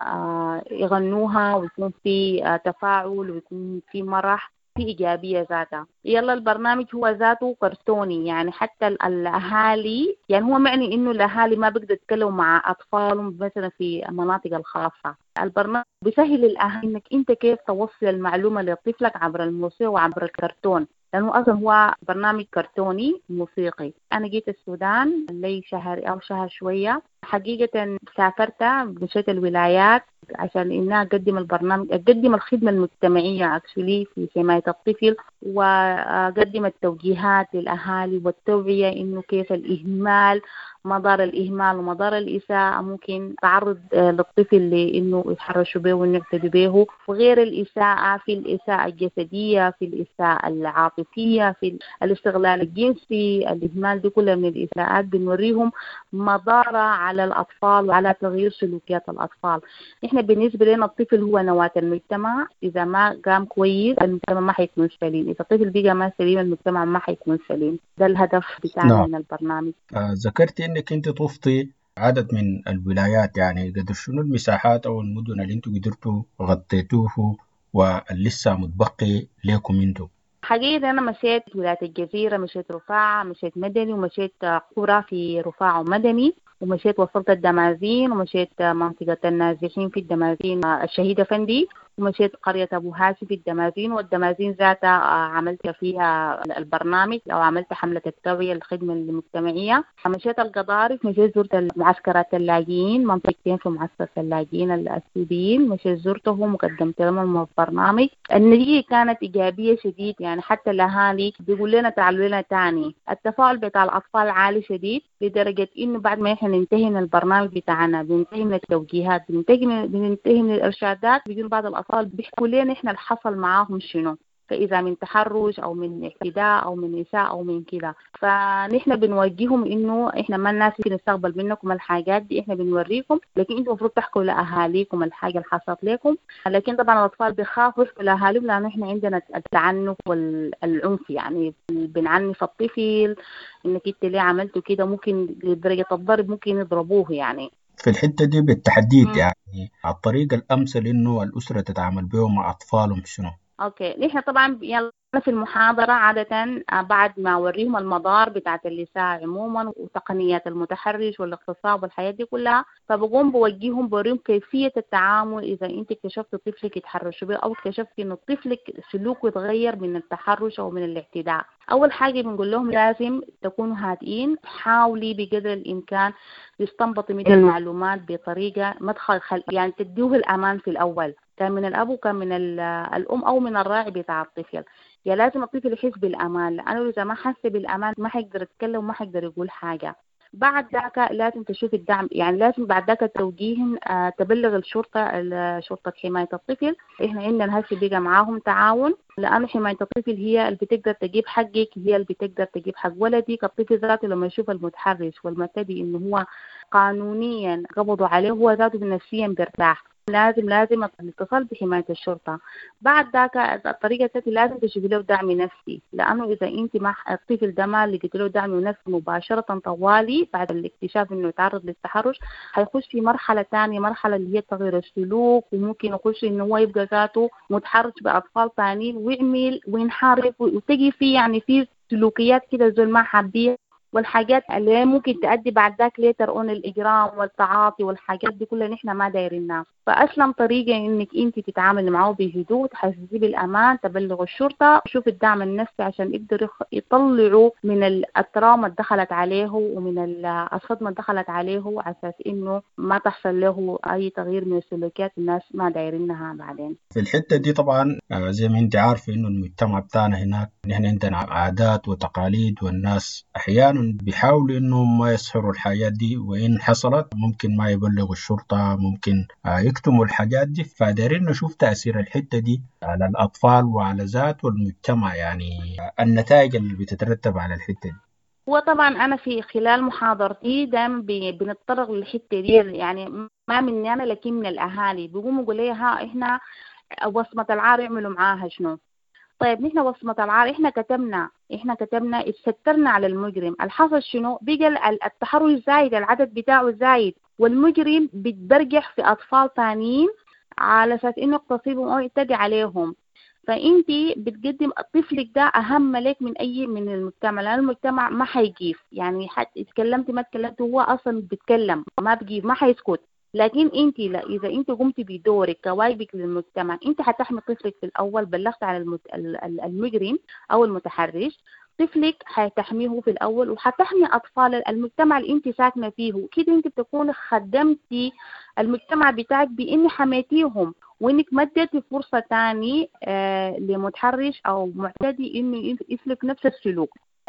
آه يغنوها، ويكون في آه تفاعل، ويكون في مرح، في إيجابية ذاتها. يلا البرنامج هو ذاته كرتوني، يعني حتى الأهالي يعني هو معني إنه الأهالي ما بيقدروا يتكلموا مع أطفالهم مثلا في المناطق الخاصة. البرنامج بيسهل الأهالي إنك أنت كيف توصل المعلومة لطفلك عبر الموسيقى وعبر الكرتون، لأنه أصلا هو برنامج كرتوني موسيقي. أنا جيت السودان لي شهر أو شهر شوية. حقيقة سافرت مشيت الولايات عشان إنها أقدم البرنامج، أقدم الخدمة المجتمعية أكشلي في حماية الطفل، وأقدم التوجيهات للأهالي والتوعية إنه كيف الإهمال، مدار الإهمال ومدار الإساءة ممكن تعرض للطفل لإنه يتحرشوا به وإنه يعتدوا به. وغير الإساءة، في الإساءة الجسدية، في الإساءة العاطفية، في الاستغلال الجنسي، الإهمال، دي كلها من الإساءات بنوريهم مضارة على الأطفال وعلى تغيير سلوكيات الأطفال. إحنا بالنسبة لنا الطفل هو نواة المجتمع. إذا ما قام كويس المجتمع ما حيكون سليم، إذا الطفل بقى ما سليم المجتمع ما حيكون سليم. ده الهدف بتاعنا نعم. من البرنامج. آه ذكرتي إنك أنت طفتي عدد من الولايات، يعني قدر شنو المساحات أو المدن اللي أنتوا قدرتوا غطيتوه ولسه متبقي لكم أنتوا؟ حقيقة أنا مشيت ولاية الجزيرة، مشيت رفاعة، مشيت مدني، ومشيت قرى في رفاعة ومدني، ومشيت وصلت الدمازين، ومشيت منطقة النازحين في الدمازين الشهيد أفندي، ومشيت قرية أبو هاشم في الدمازين. والدمازين ذاتها عملت فيها البرنامج أو عملت حملة التوعية للخدمة المجتمعية. مشيت القضارف، مشيت زرت معسكرات اللاجئين، منطقتين في معسكر اللاجئين السوريين، مشيت زرتهم وقدمت لهم البرنامج. النتيجة كانت إيجابية شديد، يعني حتى الأهالي بيقول لنا تعالوا لنا تاني. التفاعل بتاع الأطفال عالي شديد لدرجة إنه بعد ما إحنا ننتهي من البرنامج بتاعنا، بننتهي من التوجيهات، بننتهي من بننتهي من الإرشادات، بيجون بعض الأطفال بيحكوا لنا إحنا اللي حصل معاهم شنو، فإذا من تحرش أو من اعتداء أو من إساءة أو من كده، فنحن بنوجههم إنه إحنا ما الناس اللي نستقبل منكم الحاجات دي، إحنا بنوريكم، لكن أنتم المفروض تحكوا لأهاليكم الحاجة اللي حصلت لكم. لكن طبعا الأطفال بيخافوا يحكوا لأهاليهم، لأنه إحنا عندنا التعنف والعنف، يعني بنعنف الطفل إنك أنت ليه عملتوا كده، ممكن لدرجة الضرب ممكن يضربوه يعني. في الحتة دي بالتحديد م. يعني الطريقة الأمثل إنه الأسرة تتعامل به مع أطفالهم شنو؟ اوكي، نحن طبعا يلا في المحاضرة عادة بعد ما أوريهم المضار بتاعة اللساء عموما وتقنيات المتحرش والاغتصاب والحياة دي كلها، فبقوم بوجيهم بوريهم كيفية التعامل إذا أنت اكتشفت طفلك يتحرش به أو اكتشفت إنه طفلك سلوكه يتغير من التحرش أو من الاعتداء. أول حاجة بنقول لهم لازم تكونوا هادئين، حاولي بقدر الإمكان تستنبطي من المعلومات بطريقة ما تخل يعني تديه الأمان في الأول، كان من الأب وكان من الأم أو من الراعي بتاع الطفل. يا لازم الطفل يحس بالأمان، لأنه إذا ما حس بالأمان ما حيقدر يتكلم وما حيقدر يقول حاجة. بعد ذاك لازم تشوف الدعم، يعني لازم بعد ذاك التوجيه آه تبلغ الشرطة شرطة حماية الطفل. إحنا عندنا هسه بقى معاهم تعاون، لأنه حماية الطفل هي اللي بتقدر تجيب حقك، هي اللي بتقدر تجيب حق ولدك. الطفل ذاته لما يشوف المتحرش والمعتدي إنه هو قانونيا قبضوا عليه هو ذاته نفسيا بيرتاح. لازم لازم الاتصال بحماية الشرطة. بعد ذاك الطريقة التي لازم تجيب له دعم نفسي، لأنه إذا أنت مع الطفل ده ما لقيت له دعم نفسي مباشرة طوالي بعد الاكتشاف إنه يتعرض للتحرش، هيخش في مرحلة ثانية، مرحلة اللي هي تغيير السلوك، وممكن يخش إنه هو يبقى ذاته متحرش بأطفال ثانيين ويعمل وينحرف وتجي فيه يعني في سلوكيات كده زي ما حبيه، والحاجات اللي ممكن تؤدي بعد ذاك ليتر اون الاجرام والتعاطي والحاجات دي كلها نحن ما دايرينها. فاسلم طريقه انك انت تتعاملي معه بهدوء، تحسسيه بالامان، تبلغوا الشرطه، شوف الدعم النفسي عشان يقدروا يطلعوا من التراuma اللي دخلت عليه ومن الصدمه اللي دخلت عليه، على اساس انه ما تحصل له اي تغيير من السلوكيات الناس ما دايرينها بعدين. في الحته دي طبعا زي ما انت عارفه انه المجتمع بتاعنا هناك نحن عندنا عادات وتقاليد، والناس احيانا بيحاولوا انهم ما يسهروا الحاجات دي، وان حصلت ممكن ما يبلغوا الشرطه، ممكن يكتموا الحاجات دي. فدارين نشوف تاثير الحته دي على الاطفال وعلى ذات والمجتمع، يعني النتائج اللي بتترتب على الحته دي. وطبعا انا في خلال محاضرتي دائما بنتطرق للحته دي، يعني ما مني انا لكن من الاهالي بيقوموا يقولوا لي ها احنا وصمه العار يعملوا معاها شنو. طيب نحن وصمة العار احنا كتبنا احنا كتبنا اتسترنا على المجرم، الحصل شنو؟ بقى التحرش زايد، العدد بتاعه زايد، والمجرم بتبرجح في اطفال ثانيين على اساس انه اغتصبهم او يعتدي عليهم. فانتي بتقدم طفلك ده اهم لك من اي من المجتمع، لان المجتمع ما حيجيف، يعني حتى اتكلمت ما اتكلمت هو اصلا بيتكلم ما بيجيف ما حيسكت. لكن انت لا، اذا انت قمتي بدورك كواجبك للمجتمع، انت حتحمي طفلك في الاول، بلغت على المت... المجرم او المتحرش، طفلك حتحميه في الاول وحتحمي اطفال المجتمع اللي انت ساكنه فيه. كده انت بتكون خدمتي المجتمع بتاعك بان حميتيهم، وانك ما اديتي فرصه ثاني آه لمتحرش او معتدي انه يسلك نفس السلوك.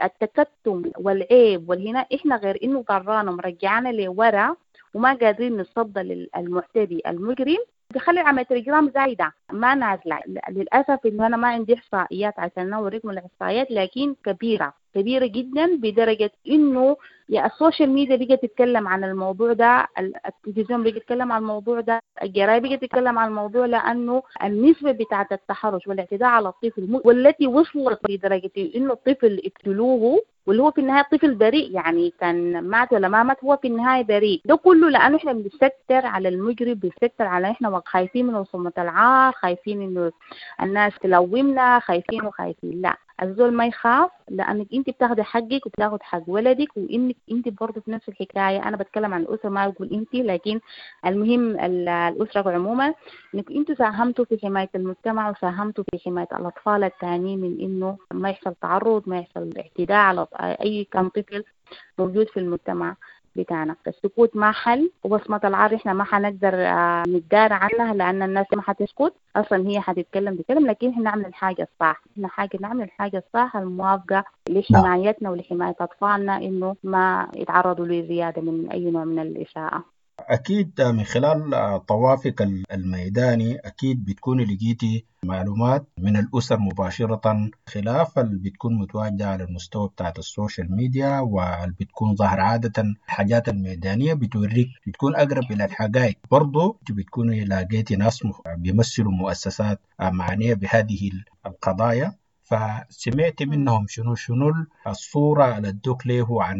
التكتم والعيب والهنا احنا غير انه ضرانا مرجعانا لورا وما قادرين نصد للمعتدي المجرم، بيخلي عملية الإجرام زايدة ما نازلة. للأسف إنه أنا ما عندي إحصائيات عشان أوريكم الإحصائيات، لكن كبيرة كبيرة جدا بدرجة إنه يا السوشيال ميديا بقت تتكلم عن الموضوع ده، التلفزيون بقت تتكلم عن الموضوع ده، الجرايد بقت تتكلم عن الموضوع، لأنه النسبة بتاعة التحرش والاعتداء على الطفل والتي وصلت لدرجة إنه الطفل اقتلوه، واللي هو في النهاية طفل بريء، يعني كان مات ولا ما مات هو في النهاية بريء، ده كله لأنه إحنا بنستر على المجرم، بنستر على إحنا خايفين من وصمة العار، خايفين إنه الناس تلومنا، خايفين وخايفين. لا، الزول ما يخاف، لأنك أنت بتاخدي حقك وبتاخد حق ولدك، وإنك أنت برضه في نفس الحكاية. أنا بتكلم عن الأسرة ما أقول أنت، لكن المهم الأسرة عموما إنك أنت ساهمتوا في حماية المجتمع وساهمتوا في حماية الأطفال الثانيين من إنه ما يحصل تعرض، ما يحصل اعتداء على أي كان طفل موجود في المجتمع بتاعنا. السكوت ما حل، وبصمة العار احنا ما حنقدر نتدار عنها، لأن الناس ما حتسكت أصلا، هي حتتكلم بتكلم، لكن احنا نعمل الحاجة الصح، احنا حاجة نعمل الحاجة الصح الموافقة لحمايتنا ولحماية أطفالنا إنه ما يتعرضوا لزيادة من أي نوع من الإساءة. أكيد من خلال طوافك الميداني أكيد بتكون لقيتي معلومات من الأسر مباشرة، خلاف اللي بتكون متواجدة على المستوى بتاعت السوشيال ميديا، واللي بتكون ظاهر عادة الحاجات الميدانية بتوريك بتكون أقرب إلى الحقائق. برضو بتكون لقيتي ناس بيمثلوا مؤسسات معنية بهذه القضايا، فسمعت منهم شنو شنو الصورة اللي ادوك له عن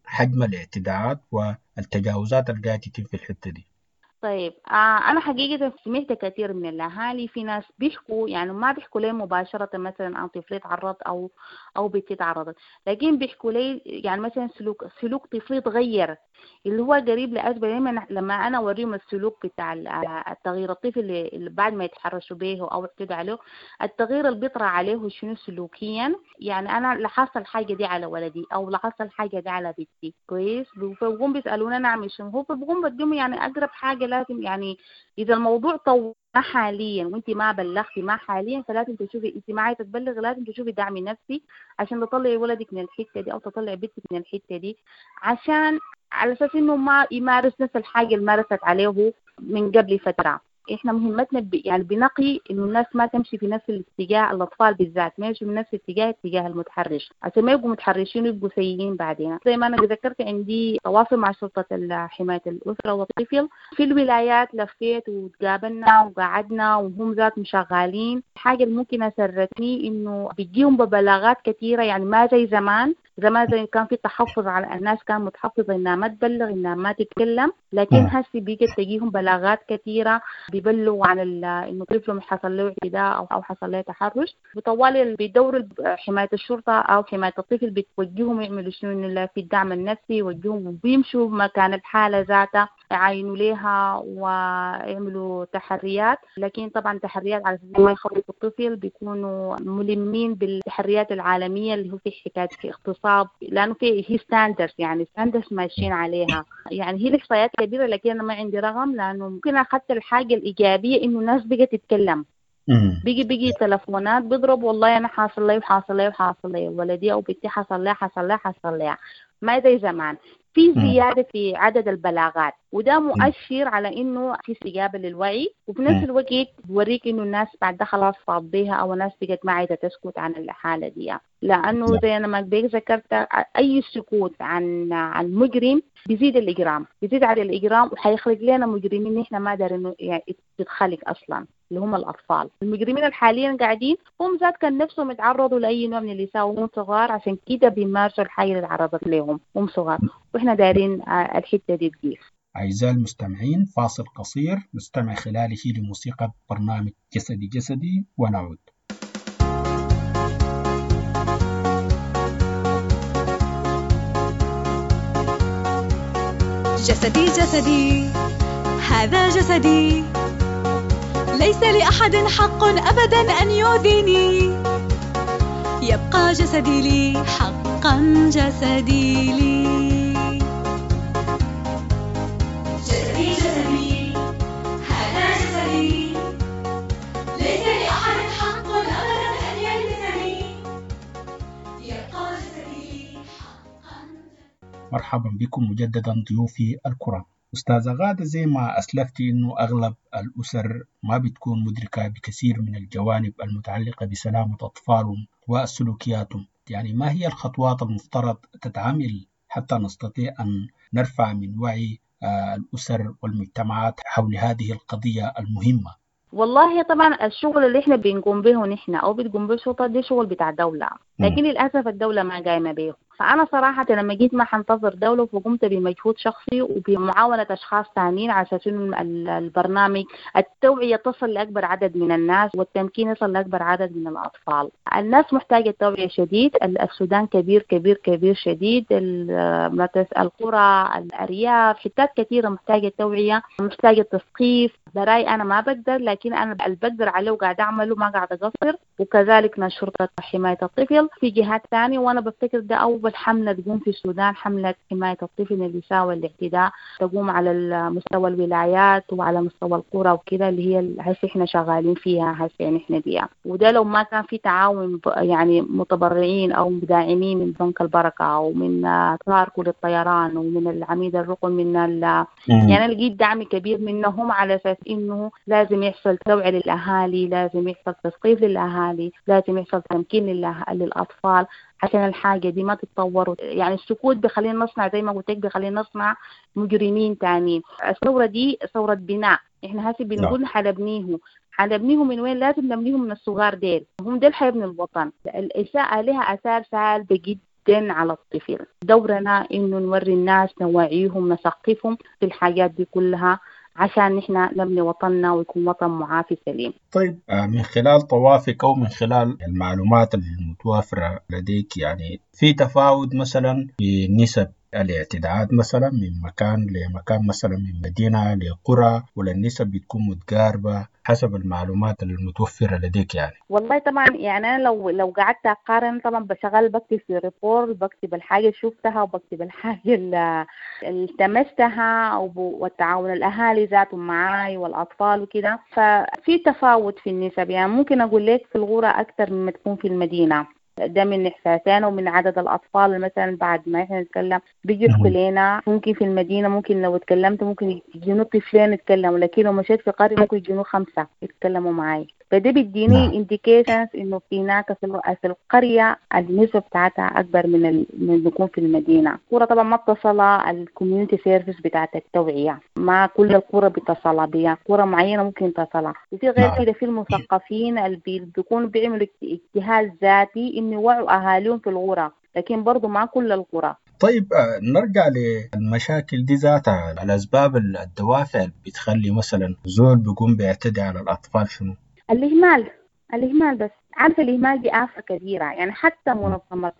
حجم الاعتداءات والتجاوزات اللي قاعدة تتم في الحتة دي؟ طيب آه أنا حقيقة سمعت كثير من الأهالي، في ناس بيحكوا يعني ما بيحكوا لي مباشرة مثلا عن طفل تعرض أو أو بنت تعرضت، لكن بيحكوا لي يعني مثلا سلوك سلوك طفل تغير اللي هو قريب لأسباب. لما لما أنا أوريهم السلوك بتاع التغيير الطفل اللي, اللي بعد ما يتحرشوا به أو اعتدوا عليه، التغيير اللي بيطرأ عليه شنو سلوكيا. يعني أنا لاحظت الحاجة دي على ولدي أو لاحظت الحاجة دي على بنتي كويس، فبقوم بيسألونا نعمل شنو، هو بقوم بديهم يعني أقرب حاجة لازم. يعني إذا الموضوع طول ما حاليا وانت ما بلغتي ما حاليا، فلازم تشوفي انت معي تتبلغ، لازم تشوفي دعم نفسي عشان تطلعي ولدك من الحته دي او تطلعي بنتك من الحته دي، عشان على اساس انه ما يمارس نفس الحاجه اللي مارست عليه من قبل فتره. احنا مهمتنا ب... يعني بنقي انه الناس ما تمشي في نفس الاتجاه، الاطفال بالذات ما يمشوا في نفس الاتجاه اتجاه المتحرش عشان ما يبقوا متحرشين ويبقوا سيئين بعدين. زي ما انا ذكرت عندي تواصل مع شرطه حمايه الاسره والطفل في الولايات، لفيت وتقابلنا وقعدنا وهم ذات مشغالين. الحاجه اللي ممكن اسرتني انه بيجيهم ببلاغات كثيره، يعني ما زي زمان. زمان زي كان في تحفظ على الناس، كان متحفظة إنها ما تبلغ إنها ما تتكلم، لكن هسي بيجت تجيهم بلاغات كثيرة بيبلغوا عن إنه طفلهم حصل له اعتداء أو أو حصل له تحرش. بطوال بيدوروا حماية الشرطة أو حماية الطفل بتوجههم يعملوا شنو، إنه في الدعم النفسي يوجههم وبيمشوا مكان الحالة ذاتها يعاينوا لها ويعملوا تحريات. لكن طبعا تحريات على أساس ما يخوفوا الطفل، بيكونوا ملمين بالتحريات العالمية اللي هو في حكاية في اغتصاب، لأنه في هي ستاندرز يعني ستاندرز ماشيين عليها. يعني هي الإحصائيات كبيرة لكن أنا ما عندي رقم، لأنه ممكن أخذت الحاجة الإيجابية إنه الناس بقت تتكلم. بيجي بيجي تلفونات بيضرب والله أنا حاصل لي وحاصل لي وحاصل لي ولدي أو بنتي حصل لي حصل لي حصل لي ما زي زمان. في زيادة في عدد البلاغات، وده مؤشر على إنه في استجابة للوعي، وفي نفس الوقت بوريك إنه الناس بعد ده خلاص فاضيها أو الناس بقت ما عايزة تسكت عن الحالة دي. لأنه زي أنا ما بيك ذكرت أي سكوت عن عن مجرم بيزيد الإجرام، بيزيد على الإجرام وحيخلق لنا مجرمين إحنا ما دارين يعني تتخلق أصلاً، اللي هم الأطفال. المجرمين الحاليين قاعدين هم ذات كان نفسهم يتعرضوا لأي نوع من الإساءة وهم صغار، عشان كده بيمارسوا الحاجة اللي تعرضت لهم هم صغار، وإحنا دارين الحتة دي تجيف. أعزائي المستمعين، فاصل قصير نستمع خلاله لموسيقى برنامج جسدي جسدي ونعود. جسدي جسدي هذا جسدي، ليس لأحد حق أبدا أن يؤذيني، يبقى جسدي لي حقا جسدي لي. جسدي جسدي هذا جسدي، ليس لأحد حق أبدا أن يلمسني، يبقى جسدي لي حقا. مرحبا بكم مجددا ضيوفي الكرام. أستاذة غادة، زي ما أسلفتي إنه أغلب الأسر ما بتكون مدركة بكثير من الجوانب المتعلقة بسلامة أطفالهم وسلوكياتهم، يعني ما هي الخطوات المفترض تتعامل حتى نستطيع أن نرفع من وعي الأسر والمجتمعات حول هذه القضية المهمة؟ والله طبعا الشغل اللي احنا بنقوم به نحن او بتقوم به الشرطه دي شغل بتاع دولة، لكن للاسف الدولة ما قايمه به. فانا صراحه لما جيت ما حنتظر دوله، فقمت بمجهود شخصي وبمعاونه اشخاص ثانيين على اساس انه البرنامج التوعيه تصل لاكبر عدد من الناس والتمكين يصل لاكبر عدد من الاطفال. الناس محتاجه توعيه شديد، السودان كبير كبير كبير شديد، القرى الارياف حتات كثيره محتاجه توعيه، محتاجه تثقيف. براي انا ما بقدر، لكن انا اللي بقدر عليه وقاعد اعمله ما قاعد اقصر. وكذلك شرطه حمايه الطفل في جهات ثانيه، وانا بفتكر ده اول حمله تقوم في السودان، حمله حمايه الطفل من الإساءة والاعتداء، تقوم على مستوى الولايات وعلى مستوى القرى وكذا، اللي هي هسه احنا شغالين فيها هسه نحن بيها. وده لو ما كان في تعاون يعني متبرعين او داعمين من بنك البركه او من تاركو للطيران ومن العميد الرقم من يعني لقيت دعم كبير منهم على اساس انه لازم يحصل توعيه للاهالي، لازم يحصل تثقيف للاهالي، لازم يحصل تمكين للاطفال عشان الحاجة دي ما تتطور. يعني السكوت بيخلينا نصنع زي ما قلت لك، بيخلينا نصنع مجرمين تانيين. الثورة دي ثورة بناء، احنا هسي بنقول حنبنيه، حنبنيه من وين؟ لازم نبنيهم من الصغار ديل، هم ديل حيبنوا الوطن. الإساءة لها آثار سلبية جدا على الطفل. دورنا إنه نوري الناس، نوعيهم، نثقفهم في الحاجات دي كلها عشان نحن نبني وطننا ويكون وطن معافي سليم. طيب من خلال طوافك أو من خلال المعلومات المتوافرة لديك، يعني في تفاوت مثلا في نسب الاعتداءات مثلا من مكان لمكان، مثلا من مدينة لقرى، ولا النسب بتكون متقاربة حسب المعلومات المتوفرة لديك؟ يعني والله طبعا يعني أنا لو لو قعدت أقارن طبعا بشغل بكتب في ريبورت، بكتب الحاجة اللي شفتها وبكتب الحاجة اللي التمستها، والتعاون الأهالي ذاتهم معاي والأطفال وكده، ففي تفاوت في النسب. يعني ممكن أقول لك في الغورة أكثر مما تكون في المدينة، ده من إحساسنا ومن عدد الأطفال. مثلا بعد ما إحنا نتكلم بيجي يحكوا لنا، ممكن في المدينة ممكن لو اتكلمت ممكن يجينوا طفلين يتكلموا، لكن لو مشيت في قرية ممكن يجينوا خمسة يتكلموا معي. فده بيديني انديكيشنز إنه في هناك في القرية النسبة بتاعتها أكبر من ال... من يكون في المدينة. القرى طبعا ما اتصلة الكوميونتي سيرفيس بتاعت التوعية، ما كل القرى بتصلها بها، قرى معينة ممكن تصلها. وفي غير كده في المثقفين اللي بيكونوا بيعملوا اجتهاد ذاتي إنه يوعوا أهاليهم في القرى، لكن برضو ما كل القرى. طيب نرجع للمشاكل دي ذاتها، الأسباب الدوافع اللي بتخلي مثلا زول بيقوم بيعتدي على الأطفال شنو؟ الإهمال الإهمال بس. عارفة الإهمال دي آفة كبيرة. يعني حتى منظمة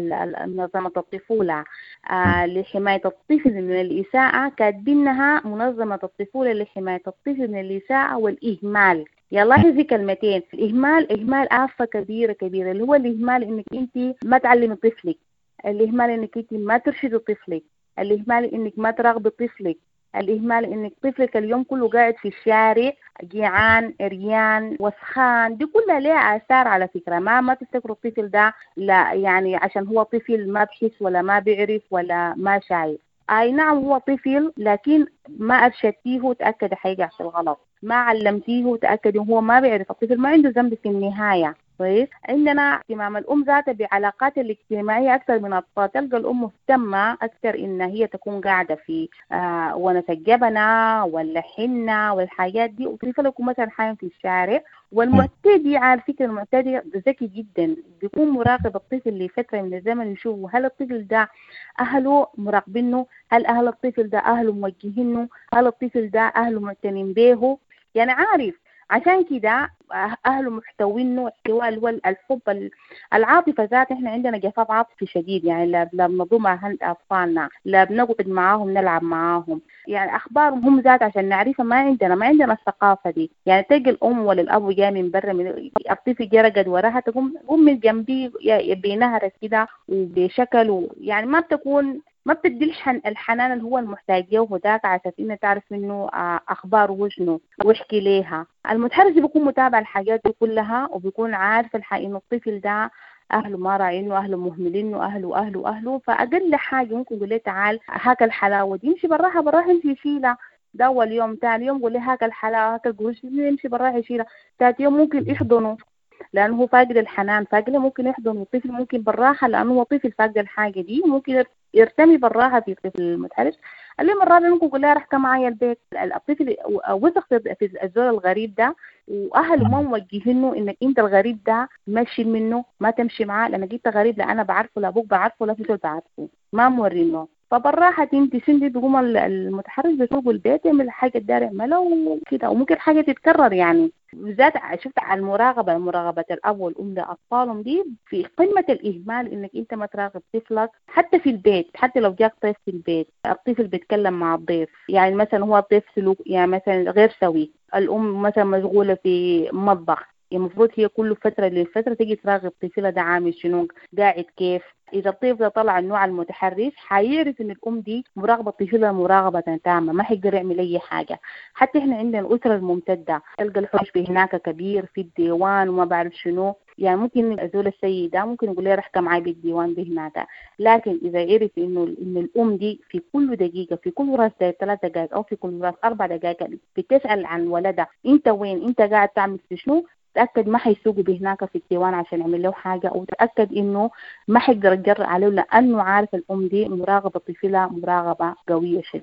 منظمة الطفولة آه لحماية الطفل من الإساءة كاتبينها منظمة الطفولة لحماية الطفل من الإساءة والإهمال. يلاحظي كلمتين، الإهمال إهمال آفة كبيرة كبيرة، اللي هو الإهمال إنك أنت ما تعلمي طفلك، الإهمال إنك أنت ما ترشدي طفلك، الإهمال إنك ما تراقبي طفلك، الإهمال إنك طفلك اليوم كله قاعد في الشارع جيعان عريان وسخان. دي كلها لها آثار على فكرة. ما ما تفتكروا الطفل ده لا يعني عشان هو طفل ما بحس ولا ما بيعرف ولا ما شايف. أي نعم هو طفل، لكن ما أرشدتيه وتأكد حيحصل غلط، ما علمتيه وتأكد هو ما بيعرف. الطفل ما عنده ذنب في النهاية. كويس. عندنا اهتمام الأم ذاتها بعلاقات الاجتماعية أكثر من الأطفال. تلقى الأم مهتمة أكثر إن هي تكون قاعدة في آه ونس الجبنة ولا حنة والحاجات دي، وطفل يكون مثلا حايم في الشارع. والمعتدي على فكرة المعتدي ذكي جدا، بيكون مراقب الطفل لفترة من الزمن، يشوف هل الطفل ده أهله مراقبينه، هل أهل الطفل ده أهله موجهينه، هل الطفل ده أهله معتنين به، يعني عارف. عشان كده أهله محتوينه احتواء اللي هو الحب العاطفة ذات. إحنا عندنا جفاف عاطفي شديد، يعني لا بنضم عند أطفالنا، لا بنقعد معاهم نلعب معاهم، يعني أخبارهم هم ذات عشان نعرفها ما عندنا ما عندنا الثقافة دي. يعني تجي الأم ولا الأب جاي من برا من الطفل جرقد وراها، تقوم قوم من جنبي بينهرس كده وبشكل، يعني ما بتكون ما بتدي الحن الحنان اللي هو المحتاج له ذاك عشان إنه تعرف منه أخباره وشنو ويحكي ليها. المتحرش بيكون متابع الحاجات دي كلها، وبيكون عارف الحقيقة إنه الطفل ده أهله ما راعينه، أهله مهملينه، أهله أهله أهله فأقل حاجة ممكن يقول لي تعال هاك الحلاوة دي، يمشي براها براها يمشي يشيلها. ده أول يوم، ثاني يوم يقول لي هاك الحلاوة هاك القروش، يمشي براها يشيلها. ثالث يوم ممكن يحضنه لأنه هو فاقد الحنان، فاقد ممكن يحضن الطفل ممكن براها لأنه هو طفل فاقد الحاجة دي، ممكن يرتمي براها في الطفل المتحرش. اليوم الرابع ممكن يقول لها رح كم معايا البيت. الطفل وثق في الزول الغريب ده، واهله ما موجهينه انك انت الغريب ده ماشي منه ما تمشي معاه، لانك انت غريب، لا انا بعرفه لا ابوك بعرفه لا في زول بعرفه، ما مورينه. فبالراحه انت سندي تقوم المتحرش بيسوق البيت يعمل حاجه الدار يعملها وكده، وممكن حاجه تتكرر. يعني بالذات شفت على المراقبه مراقبه الاب والام لاطفالهم دي في قمه الاهمال، انك انت ما تراقب طفلك حتى في البيت. حتى لو جاك ضيف في البيت الطفل بيتكلم مع الضيف، يعني مثلا هو الضيف سلوك يعني مثلا غير سوي، الام مثلا مشغوله في مطبخ، المفروض هي كل فتره لفتره تيجي تراقب طفلها ده عامل شنو قاعد كيف. اذا الطفل ده طلع النوع المتحرش حيعرف ان الام دي مراقبه طفلها مراقبه تامه، ما حيقدر يعمل اي حاجه. حتى احنا عندنا الاسره الممتده تلقى الحوش هناك كبير في الديوان وما بعرف شنو، يعني ممكن الزول السيد ده ممكن يقول لي رح كم معي بالديوان به هناك، لكن اذا عرف انه ان الام دي في كل دقيقه في كل راس ثلاث دقائق او في كل راس اربع دقائق بتسال عن ولدها انت وين انت قاعد تعمل في شنو، تأكد ما حيسوقوا بهناك في الديوان عشان يعمل له حاجة، أو تأكد إنه ما حيقدر يجرأ عليه لأنه عارف الأم دي مراقبة طفلها مراقبة قوية شديد.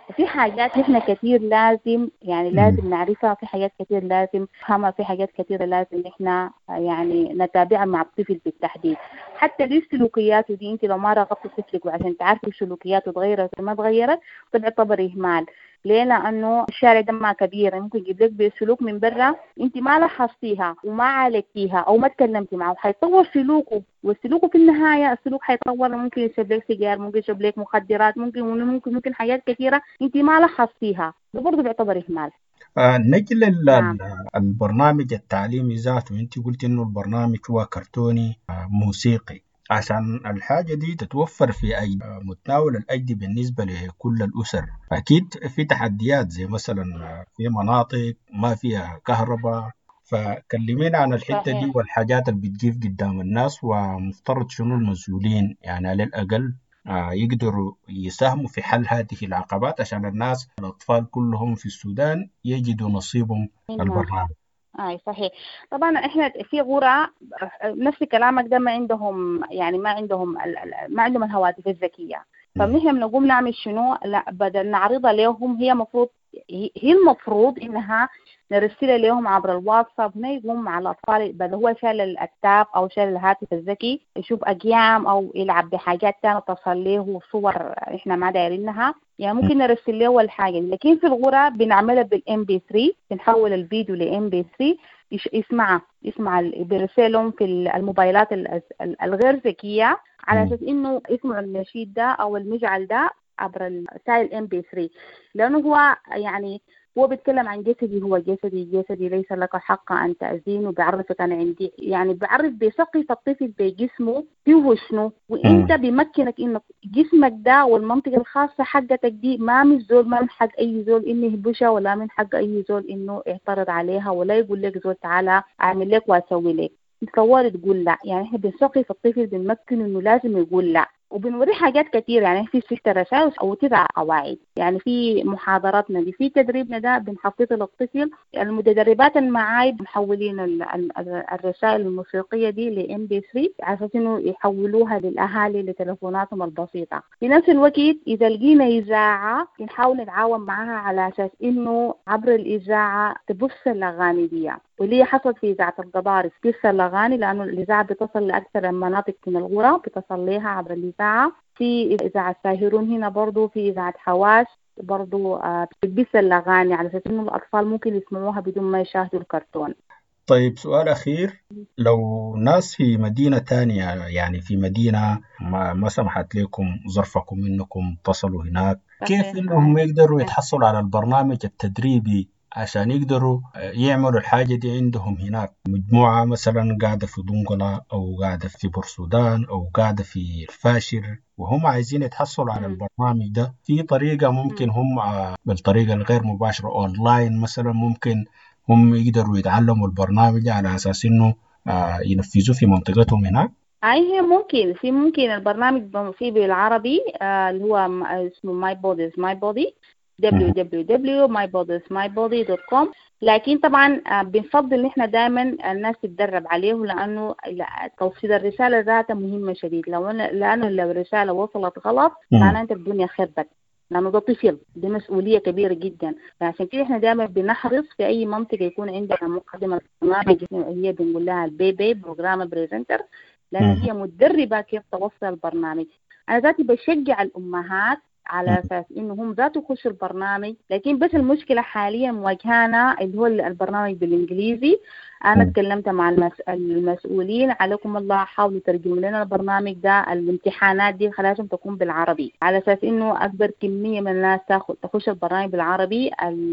في حاجات نحن كثير لازم يعني لازم نعرفها، في حاجات كثير لازم نفهمها، في حاجات كثيرة لازم نحن يعني نتابعها مع الطفل بالتحديد. حتى دي سلوكياته دي انت لو ما راقبت طفلك وعشان تعرفي سلوكياته تغيرت ولا ما تغيرت تعتبر اهمال. ليه؟ لانه الشارع ده ما كبير، ممكن يجيب لك بسلوك من برا انت ما لاحظتيها وما عالجتيها او ما تكلمتي معه، حيتطور سلوكه، والسلوك في النهايه السلوك حيتطور، ممكن يشرب لك سيجار، ممكن يشرب لك مخدرات، ممكن ممكن ممكن حاجات كثيره انت ما لاحظتيها، ده برضه بيعتبر اهمال. آه نجي لل- نعم. البرنامج التعليمي ذاته، انت قلت انه البرنامج هو كرتوني آه موسيقي. عشان الحاجة دي تتوفر في أي متناول الأيدي بالنسبة لكل الأسر، أكيد في تحديات، زي مثلا في مناطق ما فيها كهرباء. فكلمينا عن الحتة دي صحيح. والحاجات اللي بتجيب قدام الناس، ومفترض شنو المسؤولين يعني على الأقل آه، يقدروا يساهموا في حل هذه العقبات عشان الناس الأطفال كلهم في السودان يجدوا نصيبهم في نعم. البرنامج. اي صحيح. طبعا احنا في غرة نفس كلامك ده ما عندهم يعني ما عندهم ال- ال- ما عندهم الهواتف الذكية، فنحن بنقوم نعمل شنو؟ لا بدل نعرضها لهم، هي مفروض هي المفروض انها نرسلها لهم عبر الواتساب، هنا يقوم مع الاطفال بدل هو شال التاب او شال الهاتف الذكي يشوف اقيام او يلعب بحاجات تانية تصل له صور احنا ما دايرينها، يعني ممكن نرسل له الحاجه. لكن في الغرة بنعملها بالام بي ثلاثة، بنحول الفيديو لام بي ثلاثة يسمع يسمع بيرسلهم في الموبايلات ال- ال- الغير ذكيه، على اساس انه يسمعوا النشيد ده او المجعل ده عبر رسائل ام بي ثلاثة، لانه هو يعني هو بيتكلم عن جسدي، هو جسدي جسدي ليس لك حق ان تأذينه، وبيعرفك انا عندي يعني بيعرف بيثقف الطفل بجسمه فيه شنو، وانت بيمكنك انك جسمك ده والمنطقه الخاصه حقتك دي ما من زول، ما من حق اي زول انه يهبشها، ولا من حق اي زول انه يعترض عليها، ولا يقول لك زول تعالى اعمل لك واسوي لك. تصور تقول لا، يعني احنا بنثقف الطفل بنمكنه انه لازم يقول لا، وبنوريه حاجات كتير، يعني في ست رسائل او تسع قواعد، يعني في محاضراتنا دي في تدريبنا ده بنحفظه للطفل، المتدربات اللي معاي محولين ال- ال- الرسائل الموسيقيه دي لام بي ثلاثة على اساس انه يحولوها للاهالي لتلفوناتهم البسيطه. في نفس الوقت اذا لقينا اذاعه بنحاول نتعاون معها على اساس انه عبر الاذاعه تبث الاغاني دي، واللي حصلت في إذاعة القضارف قصة الأغاني، لأنه الإذاعة بتصل لأكثر المناطق من الغرة، بتصل لها عبر الإذاعة. في إذاعة ساهرون هنا برضو، في إذاعة حواس برضو آه بتبث الأغاني على أساس إنه الأطفال ممكن يسمعوها بدون ما يشاهدوا الكرتون. طيب سؤال أخير، لو ناس في مدينة تانية، يعني في مدينة ما, ما سمحت لكم ظرفكم إنكم تصلوا هناك، كيف صحيح. إنهم يقدروا يتحصلوا على البرنامج التدريبي عشان يقدروا يعملوا الحاجة دي عندهم هناك؟ مجموعة مثلا قاعدة في دنقلة أو قاعدة في بورسودان أو قاعدة في الفاشر، وهم عايزين يتحصلوا على البرنامج ده في طريقة، ممكن هم آه، بالطريقة الغير مباشرة أونلاين مثلا، ممكن هم يقدروا يتعلموا البرنامج على أساس إنه آه، ينفذوه في منطقتهم هناك. أي هي ممكن في ممكن البرنامج فيه بالعربي آه اللي هو م- اسمه My Body is My Body دبليو دبليو دبليو دوت ماي بودي از ماي بودي دوت كوم. لكن طبعا آه، بنفضل ان احنا دائما الناس تتدرب عليه، لانه لا- توصيل الرساله ذاتها مهمه شديد، لو أنا- لانه لو الرساله وصلت غلط معناها انت الدنيا خربت، لانه ده طفل، دي مسؤوليه كبيره جدا. فعشان كده احنا دائما بنحرص في اي منطقه يكون عندنا مقدمه برنامج هي بنقول لها البيبي بروجرام بريزنتر، لان هي مدربه كيف توصل البرنامج. انا ذاتي بشجع الامهات على اساس انه هم ذاته يخشوا البرنامج، لكن بس المشكله حاليا مواجهانا اللي هو البرنامج بالانجليزي. انا تكلمت مع المس... المسؤولين، عليكم الله حاولوا ترجموا لنا البرنامج ده، الامتحانات دي خلاشهم تكون بالعربي، على اساس انه اكبر كميه من الناس تاخذ تخش البرنامج بالعربي.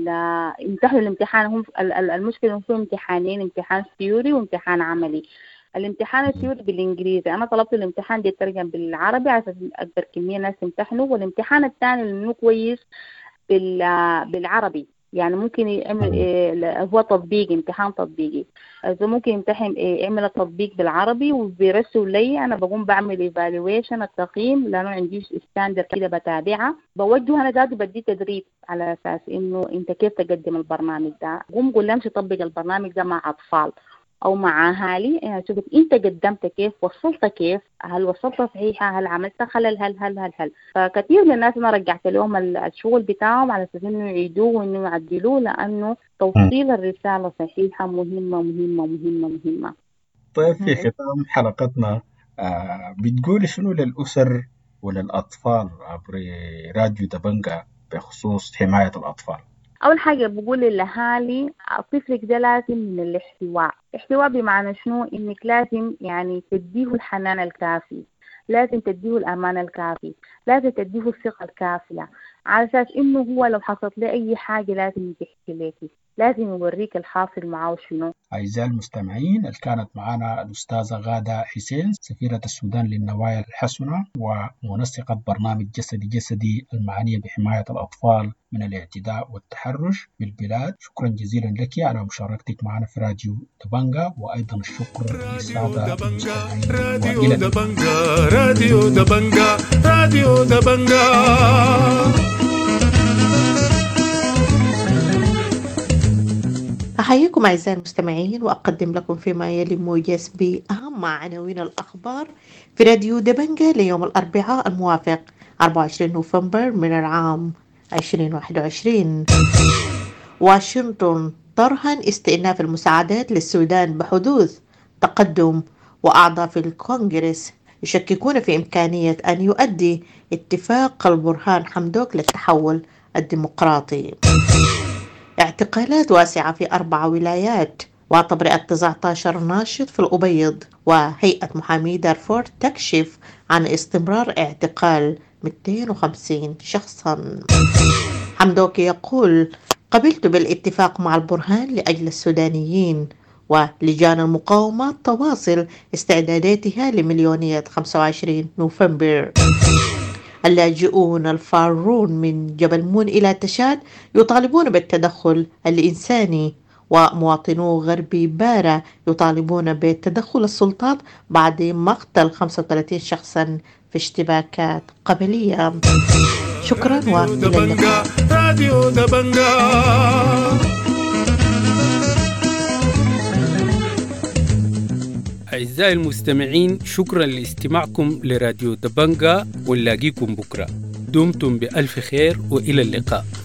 يمتحنوا الامتحان هم ال- ال- المشكله هم في امتحانين، امتحان ثيوري وامتحان عملي. الامتحان الثيوري بالانجليزي، انا طلبت الامتحان دي يترجم بالعربي على اساس اكبر كميه ناس يمتحنوا، والامتحان الثاني اللي كويس بال- بالعربي، يعني ممكن يعمل إيه هو تطبيق، امتحان تطبيقي، اذا ممكن يمتحن إيه يعمل التطبيق بالعربي وبيرسل لي، انا بقوم بعمل ايفالويشن التقييم، لانه عندي ستاندر كده بتابعها، بوجه انا ذاتي بدي تدريب على اساس انه انت كيف تقدم البرنامج ده. قوم قول لهم طبق البرنامج ده مع اطفال، أو مع أهالي، يعني شوف أنت قدمت كيف، وصلت كيف، هل وصلت صحيحة، هل عملت خلل، هل هل هل هل فكثير من الناس أنا رجعت لهم الشغل بتاعهم على أساس إنه يعيدوه وإنه يعدلوه، لأنه توصيل الرسالة صحيحة مهمة مهمة مهمة مهمة. طيب في ختام حلقتنا آه بتقول شنو للأسر وللأطفال عبر راديو دبنجة بخصوص حماية الأطفال؟ أول حاجة بقول للأهالي طفلك ده لازم من الاحتواء. احتواء بمعنى شنو؟ إنك لازم يعني تديه الحنان الكافي، لازم تديه الأمان الكافي، لازم تديه الثقة الكافية، على أساس إنه هو لو حصلت له أي حاجة لازم يحكي لك، لازم يوريك الحاصل معه شنو. أعزائي المستمعين، اللي كانت معنا الأستاذة غادة حسين سفيرة السودان للنوايا الحسنة ومنسقة برنامج جسدي جسدي المعنية بحماية الأطفال من الاعتداء والتحرش بالبلاد. شكرا جزيلا لك على مشاركتك معنا في راديو دبنجة، وأيضا الشكر للسادة المستمعين. راديو دبنجة راديو دبنجة راديو دبنجة. أحييكم أعزائي المستمعين، وأقدم لكم فيما يلي موجز بأهم عناوين الأخبار في راديو دبنجة ليوم الأربعاء الموافق أربعة وعشرين نوفمبر من العام ألفين وواحد وعشرين. واشنطن ترهن استئناف المساعدات للسودان بحدوث تقدم، وأعضاء في الكونغرس يشككون في إمكانية أن يؤدي اتفاق البرهان حمدوك للتحول الديمقراطي. اعتقالات واسعة في أربع ولايات، وتبرئة تسعة عشر ناشط في الأبيض. وهيئة محامي دارفور تكشف عن استمرار اعتقال مئتين وخمسين شخصا. حمدوك يقول: قبلت بالاتفاق مع البرهان لأجل السودانيين. ولجان المقاومة تواصل استعداداتها لمليونية خمسة وعشرين نوفمبر. اللاجئون الفارون من جبل مون إلى تشاد يطالبون بالتدخل الإنساني. ومواطنو غربي بارا يطالبون بتدخل السلطات بعد مقتل خمسة وثلاثين شخصا في اشتباكات قبلية. شكرا وإلى اللقاء. راديو دبنجة. أعزائي المستمعين، شكرا لاستماعكم لراديو دبنجة، ونلاقيكم بكرة. دمتم بألف خير وإلى اللقاء.